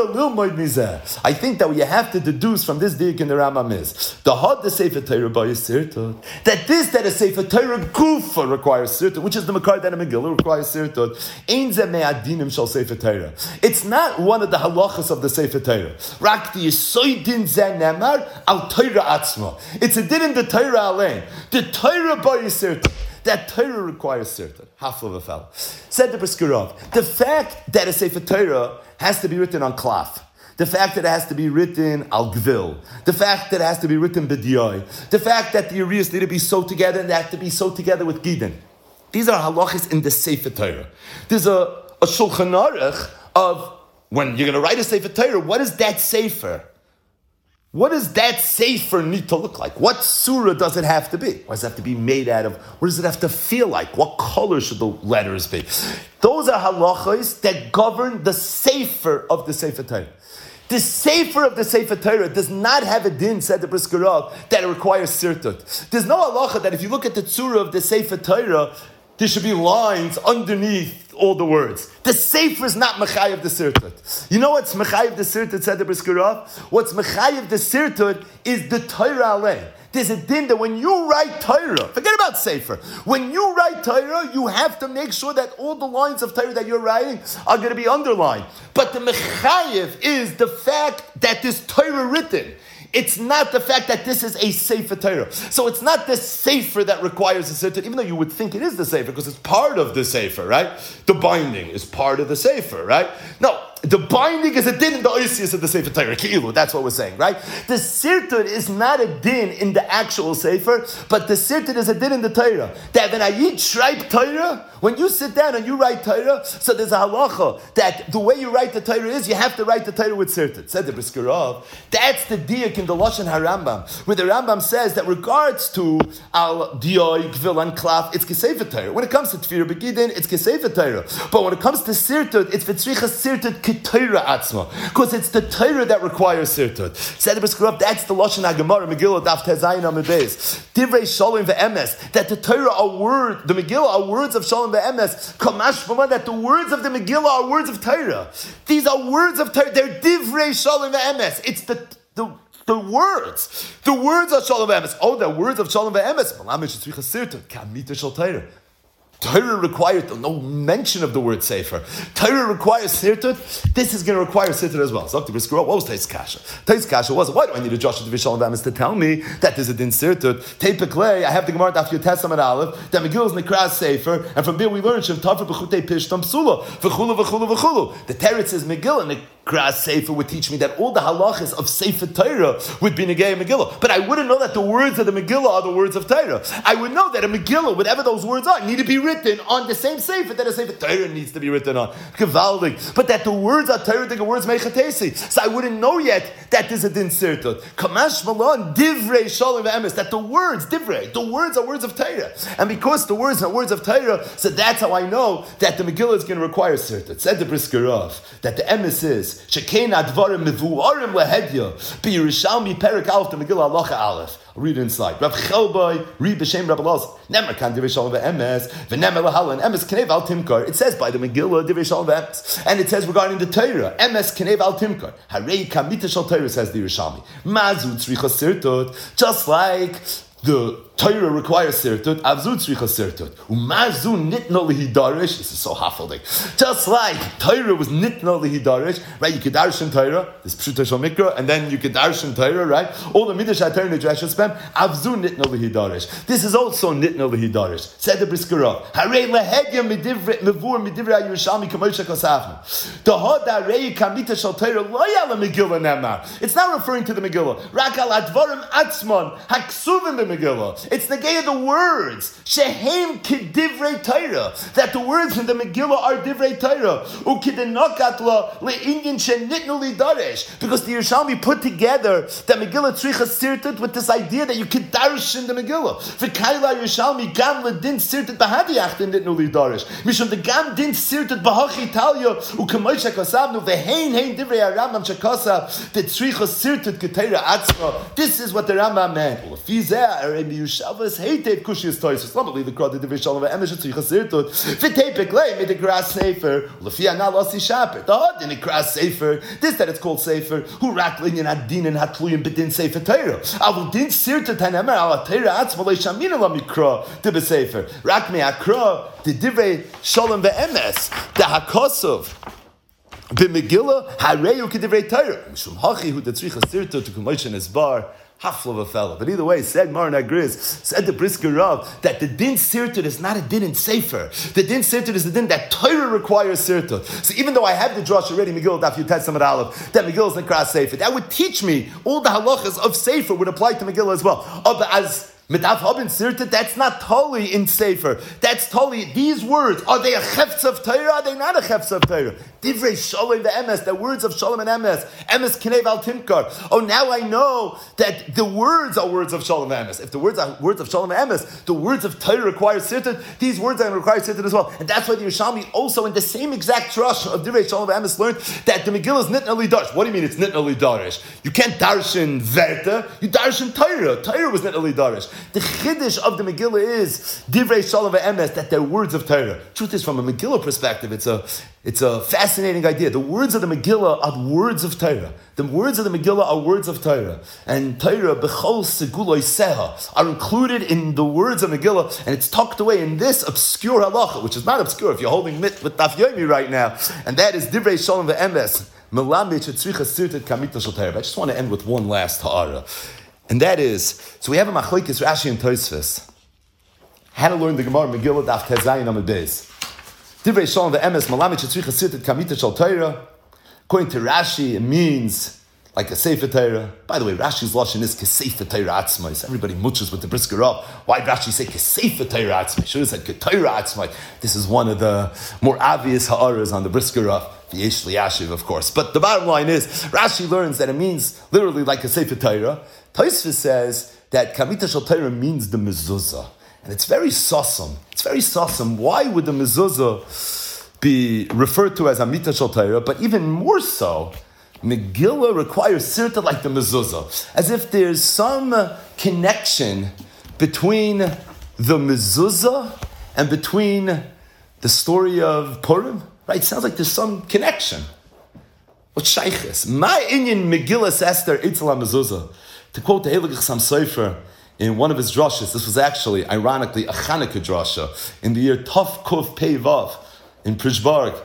think that what you have to deduce from this dig in the Rambam is the Had the Sefer Torah by a Sirtut. That this that a Sefer Torah Gufa requires Sirtut, which is the Makar that a Megillah requires. It's not one of the halachas of the Sefer Torah. It's a din in the Torah alain. The Torah by Yisirtut. that Torah requires sirtut. Half of a fellow. Said the Brisker Rav, the fact that a Sefer Torah has to be written on cloth, the fact that it has to be written al gvil, the fact that it has to be written b'diyai, the fact that the areas need to be sewed together and they have to be sewed together with gidin. These are halachas in the Sefer Torah. There's a, a Shulchan Aruch of when you're going to write a Sefer Torah, what is that Sefer? What does that Sefer need to look like? What surah does it have to be? What does it have to be made out of? What does it have to feel like? What color should the letters be? Those are halachas that govern the Sefer of the Sefer Torah. The Sefer of the Sefer Torah does not have a din, said the Brisker Rav, that it requires sirtut. There's no halacha that if you look at the tzura of the Sefer Torah, there should be lines underneath all the words. The Sefer is not Mechayev the Sirtut. You know what's Mechayev the Sirtut, said the Brisker Rav? What's Mechayev the Sirtut is the Torah alei. There's a din that when you write Torah, forget about Sefer, when you write Torah, you have to make sure that all the lines of Torah that you're writing are going to be underlined. But the Mechayev is the fact that this Torah written. It's not the fact that this is a Sefer Torah. So it's not the Sefer that requires a Sirtut, even though you would think it is the Sefer, because it's part of the Sefer, right? The binding is part of the Sefer, right? No, the binding is a din in the Oisius of the Sefer Torah. Ki'ilu, that's what we're saying, right? The Sirtut is not a din in the actual Sefer, but the Sirtut is a din in the Torah. That when I eat Shreib Torah, when you sit down and you write Torah, so there's a halacha that the way you write the Torah is you have to write the Torah with Sirtut. Said the Brisker Rav, that's the diak in the Lashon HaRambam, where the Rambam says that regards to al diyoi, gvil, and klaf, it's Kesefer Torah. When it comes to Tfir Begidin, it's Kesefer Torah. But when it comes to Sirtut, it's V'tzricha Sirtut Torah atzma, because it's the Torah that requires sirtut. Said the Brisker Rav, that's the Lashon HaGemara, Megillah Daf Tezayin Amud Beis. Divrei Shalom ve'emes, that the Torah are words, the Megillah are words of Shalom ve'emes. Kamash B'ma, that the words of the Megillah are words of Torah. These are words of Torah. They're Divrei Shalom ve'emes. It's the the The words, the words of Shalom ve'emes. Oh, the words of Shalom ve'emes. Malamish tzricha sirtut kamita shel Torah. Torah requires no mention of the word Sefer. Torah requires sirtut. This is going to require sirtut as well. So, what was Tais Kasha? Tais Kasha was, why do I need a Joshua to Shalom ve'emes to tell me that there's a din sirtut? Tepeklei, I have the Gemara after Yotes Amud Aleph that Megillah is Nekras Sefer, and from there we learn Shem Tafel b'chutei Pishtam Psula v'chulu v'chulu v'chulu. The Teretz says Megillah Nekras Sefer would teach me that all the halachas of Sefer Torah would be Negei Megillah, but I wouldn't know that the words of the Megillah are the words of Torah. I would know that a Megillah, whatever those words are, need to be written on the same Sefer that a Sefer Torah needs to be written on. Gevaldig. But that the words are Torah, the words Mechatesi. So I wouldn't know yet that there's a din sirtut. Kamash Malon, Divrei Shalom ve'emes, that the words, Divrei, the words are words of Torah. And because the words are words of Torah, so that's how I know that the Megillah is going to require sirtut. Said the Brisker Rav, that the emes is, Shekein advarim mevuarim lehedya, b'Yerushalmi perik aleph, the Megillah halacha aleph. I'll read it inside. Rav Chelboi, read b'shem Rabbi Elazar. Nemer kan divrei shalom ve'emes, v'nemer lahalan emes k'nev al timkar. It says by the Megillah divrei shalom ve'emes, and it says regarding the Torah, emes k'nev al timkar. Harei kamita shal Torah, says the Yerushalmi. Mazu tzricha sirtut, just like the Torah requires sirtut, avzu tzricha sirtut. Umazu nitno lehidarish. This is so hafaldik. Just like Torah was nitno lehidarish, right? You could darshan Torah, this pshuta shal mikra, and then you could darshan Torah, right? All the midrash Torah in the Drashah spam, avzu nitno lehidarish. This is also nitno lehidarish. Said the Brisker Rav, harei lehedya midivre mevur midivre Yerushalmi kamosha kosafnu. The hod harei kamita shal Torah lo yala Megillah nemar. It's not referring to the Megillah. Rak al advarim atzmon haksuvim the Megillah. It's the gay of the words. Shehem kidivrei Torah. That the words in the Megillah are divrei Torah. Ukidenokatla le'inyin shenitnu lidaresh. Because the Yerushalmi put together the Megillah tzricha sirtut with this idea that you could darish in the Megillah. V'kaila Yerushalmi gam ledin sirtut bahadiach din nitnu lidaresh. Mishum the gam din sirtut bahachi talya ukemoisha kosavnu v'hein hein divrei Rambam shekosav the tzricha sirtut ketera atzma. This is what the Rambam meant. Well, if Shabbos hated Kushiyas Toysus. Not believe the crowd did the Shalom ve'emes tzricha sirtut. V'tepek lei made the grass sefer. L'fia na losi shaper. The hod in the grass sefer. This that it's called sefer. Who rak linyan adin and hatluyim bedin sefer Torah. Avu din sirtut hanemer ala Torah atzma leishamina la mikra to be sefer. Rak me akra the divrei Shalom ve'emes the hakosov. The Megillah hareyu kedivrei Torah. Mishum hachi hu the tzricha sirtut to kumoishen esbar. Hafla of a fellow. But either way, said Maran Agriz, said the Brisker Rav, that the din sirtut is not a din in Sefer. The din sirtut is the din that Torah requires sirtut. So even though I have the drush already, Megillah Daf Yutet Samad Aleph, that Megillah is Nekra Sefer, that would teach me all the halachas of Sefer would apply to Megillah as well. Oh, but as Medaf Habin Sirta, that's not totally in Sefer. That's totally, these words, are they a chefz of Torah? Are they not a chefz of Torah? Divrei Shalom the Emes, the words of Shalom and Emes. Emes Kinev al Timkar. Oh, now I know that the words are words of Shalom and Emes. If the words are words of Shalom and Emes, the words of Torah require Sirta, these words are require Sirta as well. And that's why the Yerushalmi also in the same exact drush of Divrei Shalom and Emes learned that the Megillah is Nitna Li Darish. What do you mean it's Nitna Li Darish? You can't darshan Verta, you darshan Torah. Torah was Nitna Li Darish. The chiddush of the Megillah is Divrei Shalom ve'emes, that they're words of Torah. Truth is, from a Megillah perspective, it's a it's a fascinating idea. The words of the Megillah are words of Torah. The words of the Megillah are words of Torah, and Torah bechol seguloi seha are included in the words of Megillah, and it's tucked away in this obscure halacha, which is not obscure if you're holding mit with Daf Yomi right now, and that is Divrei Shalom ve'emes. I just want to end with one last ha'ara. And that is, so we have a machlekes Rashi and Tosfos. How to learn the Gemara Megillah Daf Tezayin Amud Beis. Divrei Shalom ve'emes malamit shetzricha sirtet kamita shel Torah. According to Rashi, it means like a Sefer Torah. By the way, Rashi's lashon is Kesefer Torah Atzmai. Everybody muches with the Brisker Rav. Why did Rashi say Kesefer Torah Atzmai? Should have said Ketorah Atzmai. This is one of the more obvious ha'aras on the Brisker Rav. The Yesh Liyashiv, of course. But the bottom line is, Rashi learns that it means literally like a Sefer Torah. Tosfos says that Kamita Shel Torah means the mezuzah. And it's very sasam. It's very sasam. Why would the mezuzah be referred to as Amita Shel Torah? But even more so, Megillah requires sirta like the mezuzah. As if there's some connection between the mezuzah and between the story of Purim. Right? It sounds like there's some connection. What shaykhis? My inyan Megillah Esther Itzel HaMezuzah. To quote the Heilig Chassam Sofer in one of his drashas, this was actually, ironically, a Chanukah drasha in the year Tov Kuf Pei Vav in Prishbarg.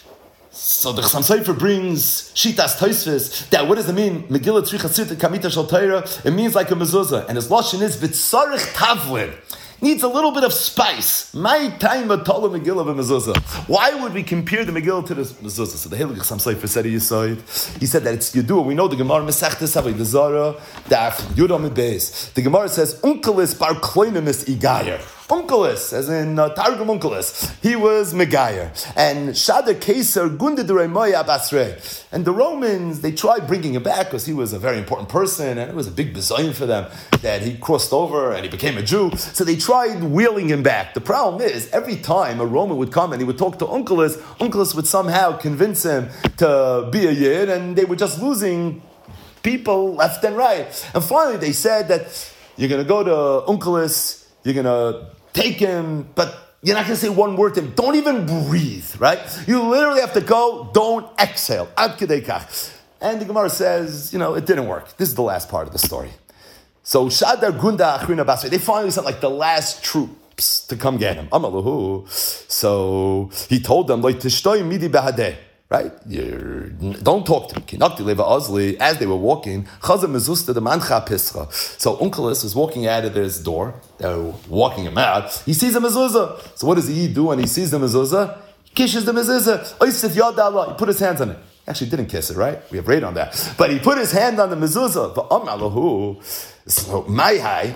So the Chassam Sofer brings Shitas Tosfos that what does it mean? Megillah Tzricha Sirta Kamita Shel Torah. It means like a mezuzah, and his lashon is V'tzarich Tavlin. Needs a little bit of spice. My time of Tola Megillah v'mezuzah. Why would we compare the Megillah to the mezuzah? So the Heilig Chassam Sofer said he said, he said that it's Yedua. We know the Gemara Mesechtes Avodah Zarah Daf Yud Amud Beis. The Gemara says Unkelis bar Kloinimus Igayer. Unkelis, as in uh, Targum Unkelis, he was Megayer. And Shada Keser Gunda Deremoya Basrei. And the Romans, they tried bringing him back because he was a very important person and it was a big bizayon for them that he crossed over and he became a Jew. So they tried wheeling him back. The problem is, every time a Roman would come and he would talk to Unkelis, Unkelis would somehow convince him to be a Yid, and they were just losing people left and right. And finally they said that you're going to go to Unkelis, you're going to take him, but you're not going to say one word to him. Don't even breathe, right? You literally have to go, don't exhale. Ad kedei kach. And the Gemara says, you know, it didn't work. This is the last part of the story. So, Shadar Gunda Achrina Basri, they finally sent like the last troops to come get him. Amalahu. So, he told them, like, Tishtoi midi behadeh. Right? You're, don't talk to me. As they were walking, so Unkelis is walking out of his door. They're walking him out. He sees a mezuzah. So what does he do when he sees the mezuzah? He kisses the mezuzah. He put his hands on it. Actually, didn't kiss it, right? We have read on that. But he put his hand on the mezuzah. So my high.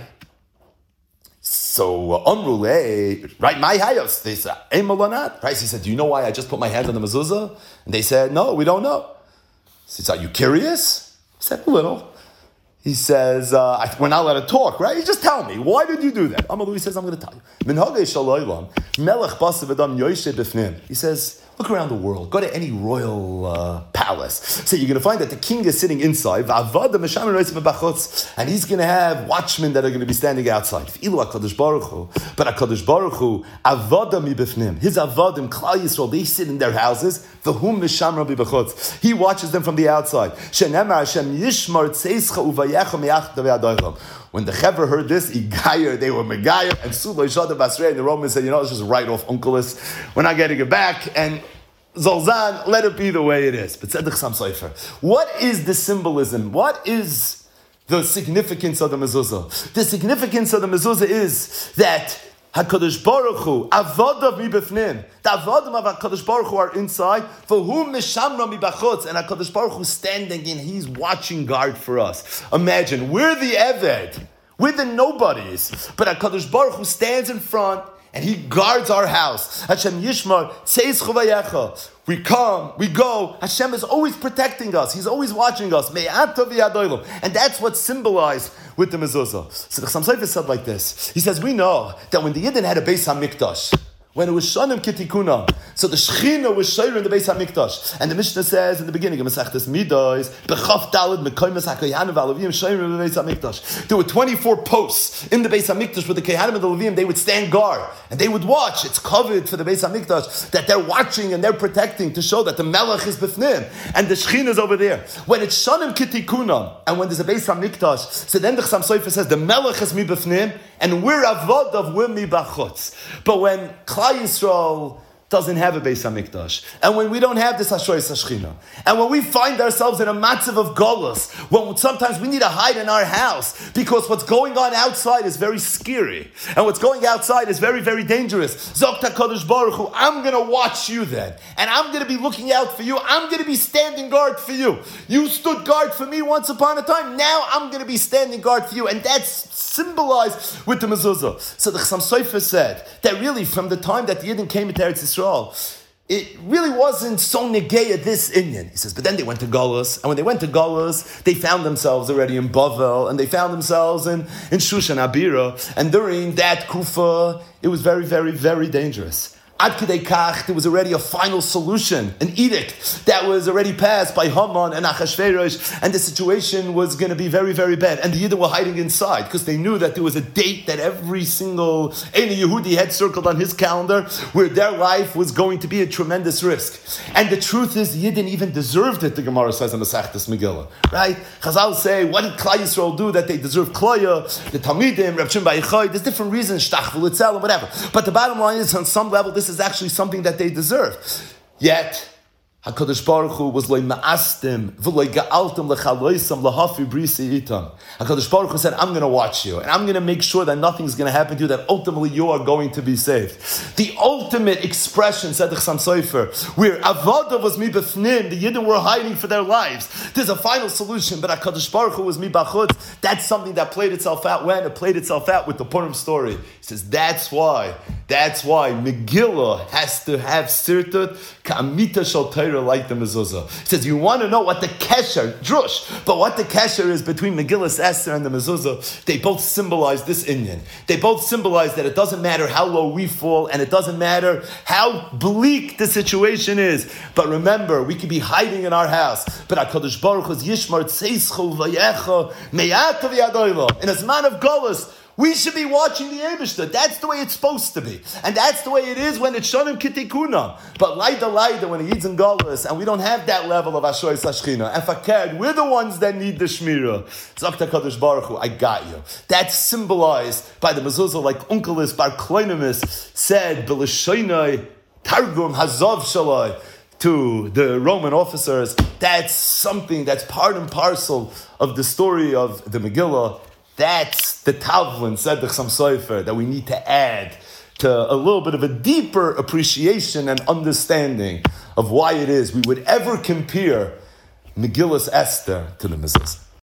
So Amrule, right? My hayos. They said, "Emalanat." Right? He said, "Do you know why I just put my hands on the mezuzah?" And they said, "No, we don't know." He said, "Are you curious?" He said, "A little." He says, uh, "We're not allowed to talk, right? You just tell me. Why did you do that?" Amrule says, "I'm going to tell you." Minhagei shalaylam melech basav adam yoyse b'fnim. He says, look around the world. Go to any royal uh, palace. So you're going to find that the king is sitting inside, and he's going to have watchmen that are going to be standing outside. But HaKadosh Baruch Hu, avada mi b'fnim. His avadim, Klal Yisrael, they sit in their houses. He watches them from the outside. When the Chaver heard this, Igayer, they were Megayer, and Sulay Shada Basrei, and the Romans said, you know, let's just write off Unkelis. We're not getting it back, and Zolzan, let it be the way it is. But Tzedek Sam Sofer, what is the symbolism? What is the significance of the mezuzah. The significance of the mezuzah is that HaKadosh Baruch Hu, avodav mi befnim. The avodim of HaKadosh Baruch Hu are inside. For whom mishamra mi bachutz. And HaKadosh Baruch Hu standing and he's watching guard for us. Imagine, we're the Eved. We're the nobodies. But HaKadosh Baruch Hu stands in front and he guards our house. Hashem Yishmar, Tzeis Chuvayecha. We come, we go. Hashem is always protecting us. He's always watching us. And that's what's symbolized with the mezuzah. So the Chassam Sofer said like this. He says, we know that when the Yidden had a Beis HaMikdash, when it was Shanim Kitikuna, so the Shechina was Shayr in the Beis HaMikdash. And the Mishnah says in the beginning of Masechtas Midos, B'chaf Daled Mekoymas HaKoyanim V'Alavim Shayr in the Beis HaMikdash. There were twenty-four posts in the Beis HaMikdash with the Kohanim and the Levim. They would stand guard and they would watch. It's covered for the Beis HaMikdash that they're watching and they're protecting to show that the Melech is B'fnim and the Shechina is over there. When it's Shanim Kitikuna and when there's a Beis HaMikdash, so then the Chassam Sofer says the Melech is mi B'fnim and we're Avodav, we're mi B'chutz. But when Klal Yisrael doesn't have a Beis HaMikdash, and when we don't have this Hashoyes HaShechina, and when we find ourselves in a matzav of golus, when sometimes we need to hide in our house because what's going on outside is very scary, and what's going outside is very, very dangerous. Zok HaKadosh Baruch Hu, I'm going to watch you then, and I'm going to be looking out for you. I'm going to be standing guard for you. You stood guard for me once upon a time. Now I'm going to be standing guard for you, and that's symbolized with the mezuzah. So the Chassam Sofer said that really from the time that the Yidden came into Eretz Yisrael, it really wasn't so negaya this Inyan. He says, but then they went to Golus, and when they went to Golus, they found themselves already in Bavel, and they found themselves in, in Shushan Abira, and during that Kufa, it was very, very, very dangerous. Ad Kidei Kach, there was already a final solution, an edict that was already passed by Haman and Achashverosh, and the situation was going to be very, very bad. And the Yidden were hiding inside because they knew that there was a date that every single Ein Yehudi had circled on his calendar where their life was going to be a tremendous risk. And the truth is, the Yidden even deserved it, the Gemara says in Masechtas Megillah. Right? Chazal say, what did Klal Yisrael do that they deserved Klaya, the Talmidim, Reb Shimon Bar Yochai, there's different reasons, Shtachvul Itzel, whatever. But the bottom line is, on some level, this is actually something that they deserve. Yet, HaKadosh Baruch Hu was like ma'astim, v'loi ga'altim l'chaloisam l'hafi brisi itam. HaKadosh Baruch Hu said, I'm going to watch you, and I'm going to make sure that nothing's going to happen to you, that ultimately you are going to be saved. The ultimate expression, said the Chassam Sofer, where avodah was mi b'fnim, the Yidden were hiding for their lives. There's a final solution, but HaKadosh Baruch Hu was mi b'chutz. That's something that played itself out when? It played itself out with the Purim story. He says, that's why, that's why Megillah has to have sirtut ka'amita shal Torah, like the mezuzah. He says, you want to know what the kesher, drush, but what the kesher is between Megillas Esther and the mezuzah, they both symbolize this inyan. They both symbolize that it doesn't matter how low we fall, and it doesn't matter how bleak the situation is. But remember, we could be hiding in our house, but HaKadosh Baruch Hu is Yishmar Tzeischu Vayecha Meyatav Yadoyla. In a zman of Golus, we should be watching the Eibishter. That's the way it's supposed to be. And that's the way it is when it's Shonim Kitikuna. But Laida Laida, when he eats in Golus, and we don't have that level of Ashoy Sashchina, and Fakad, we're the ones that need the Shmira. Zakta Kadosh Baruch Hu, I got you. That's symbolized by the mezuzah, like Unkelis Bar Kloinimus said, B'Lashoinai Targum Hazov Shalai, to the Roman officers. That's something that's part and parcel of the story of the Megillah. That's the Tavlin, said the Chassam Sofer, that we need to add to a little bit of a deeper appreciation and understanding of why it is we would ever compare Megillas Esther to the Mezuzah.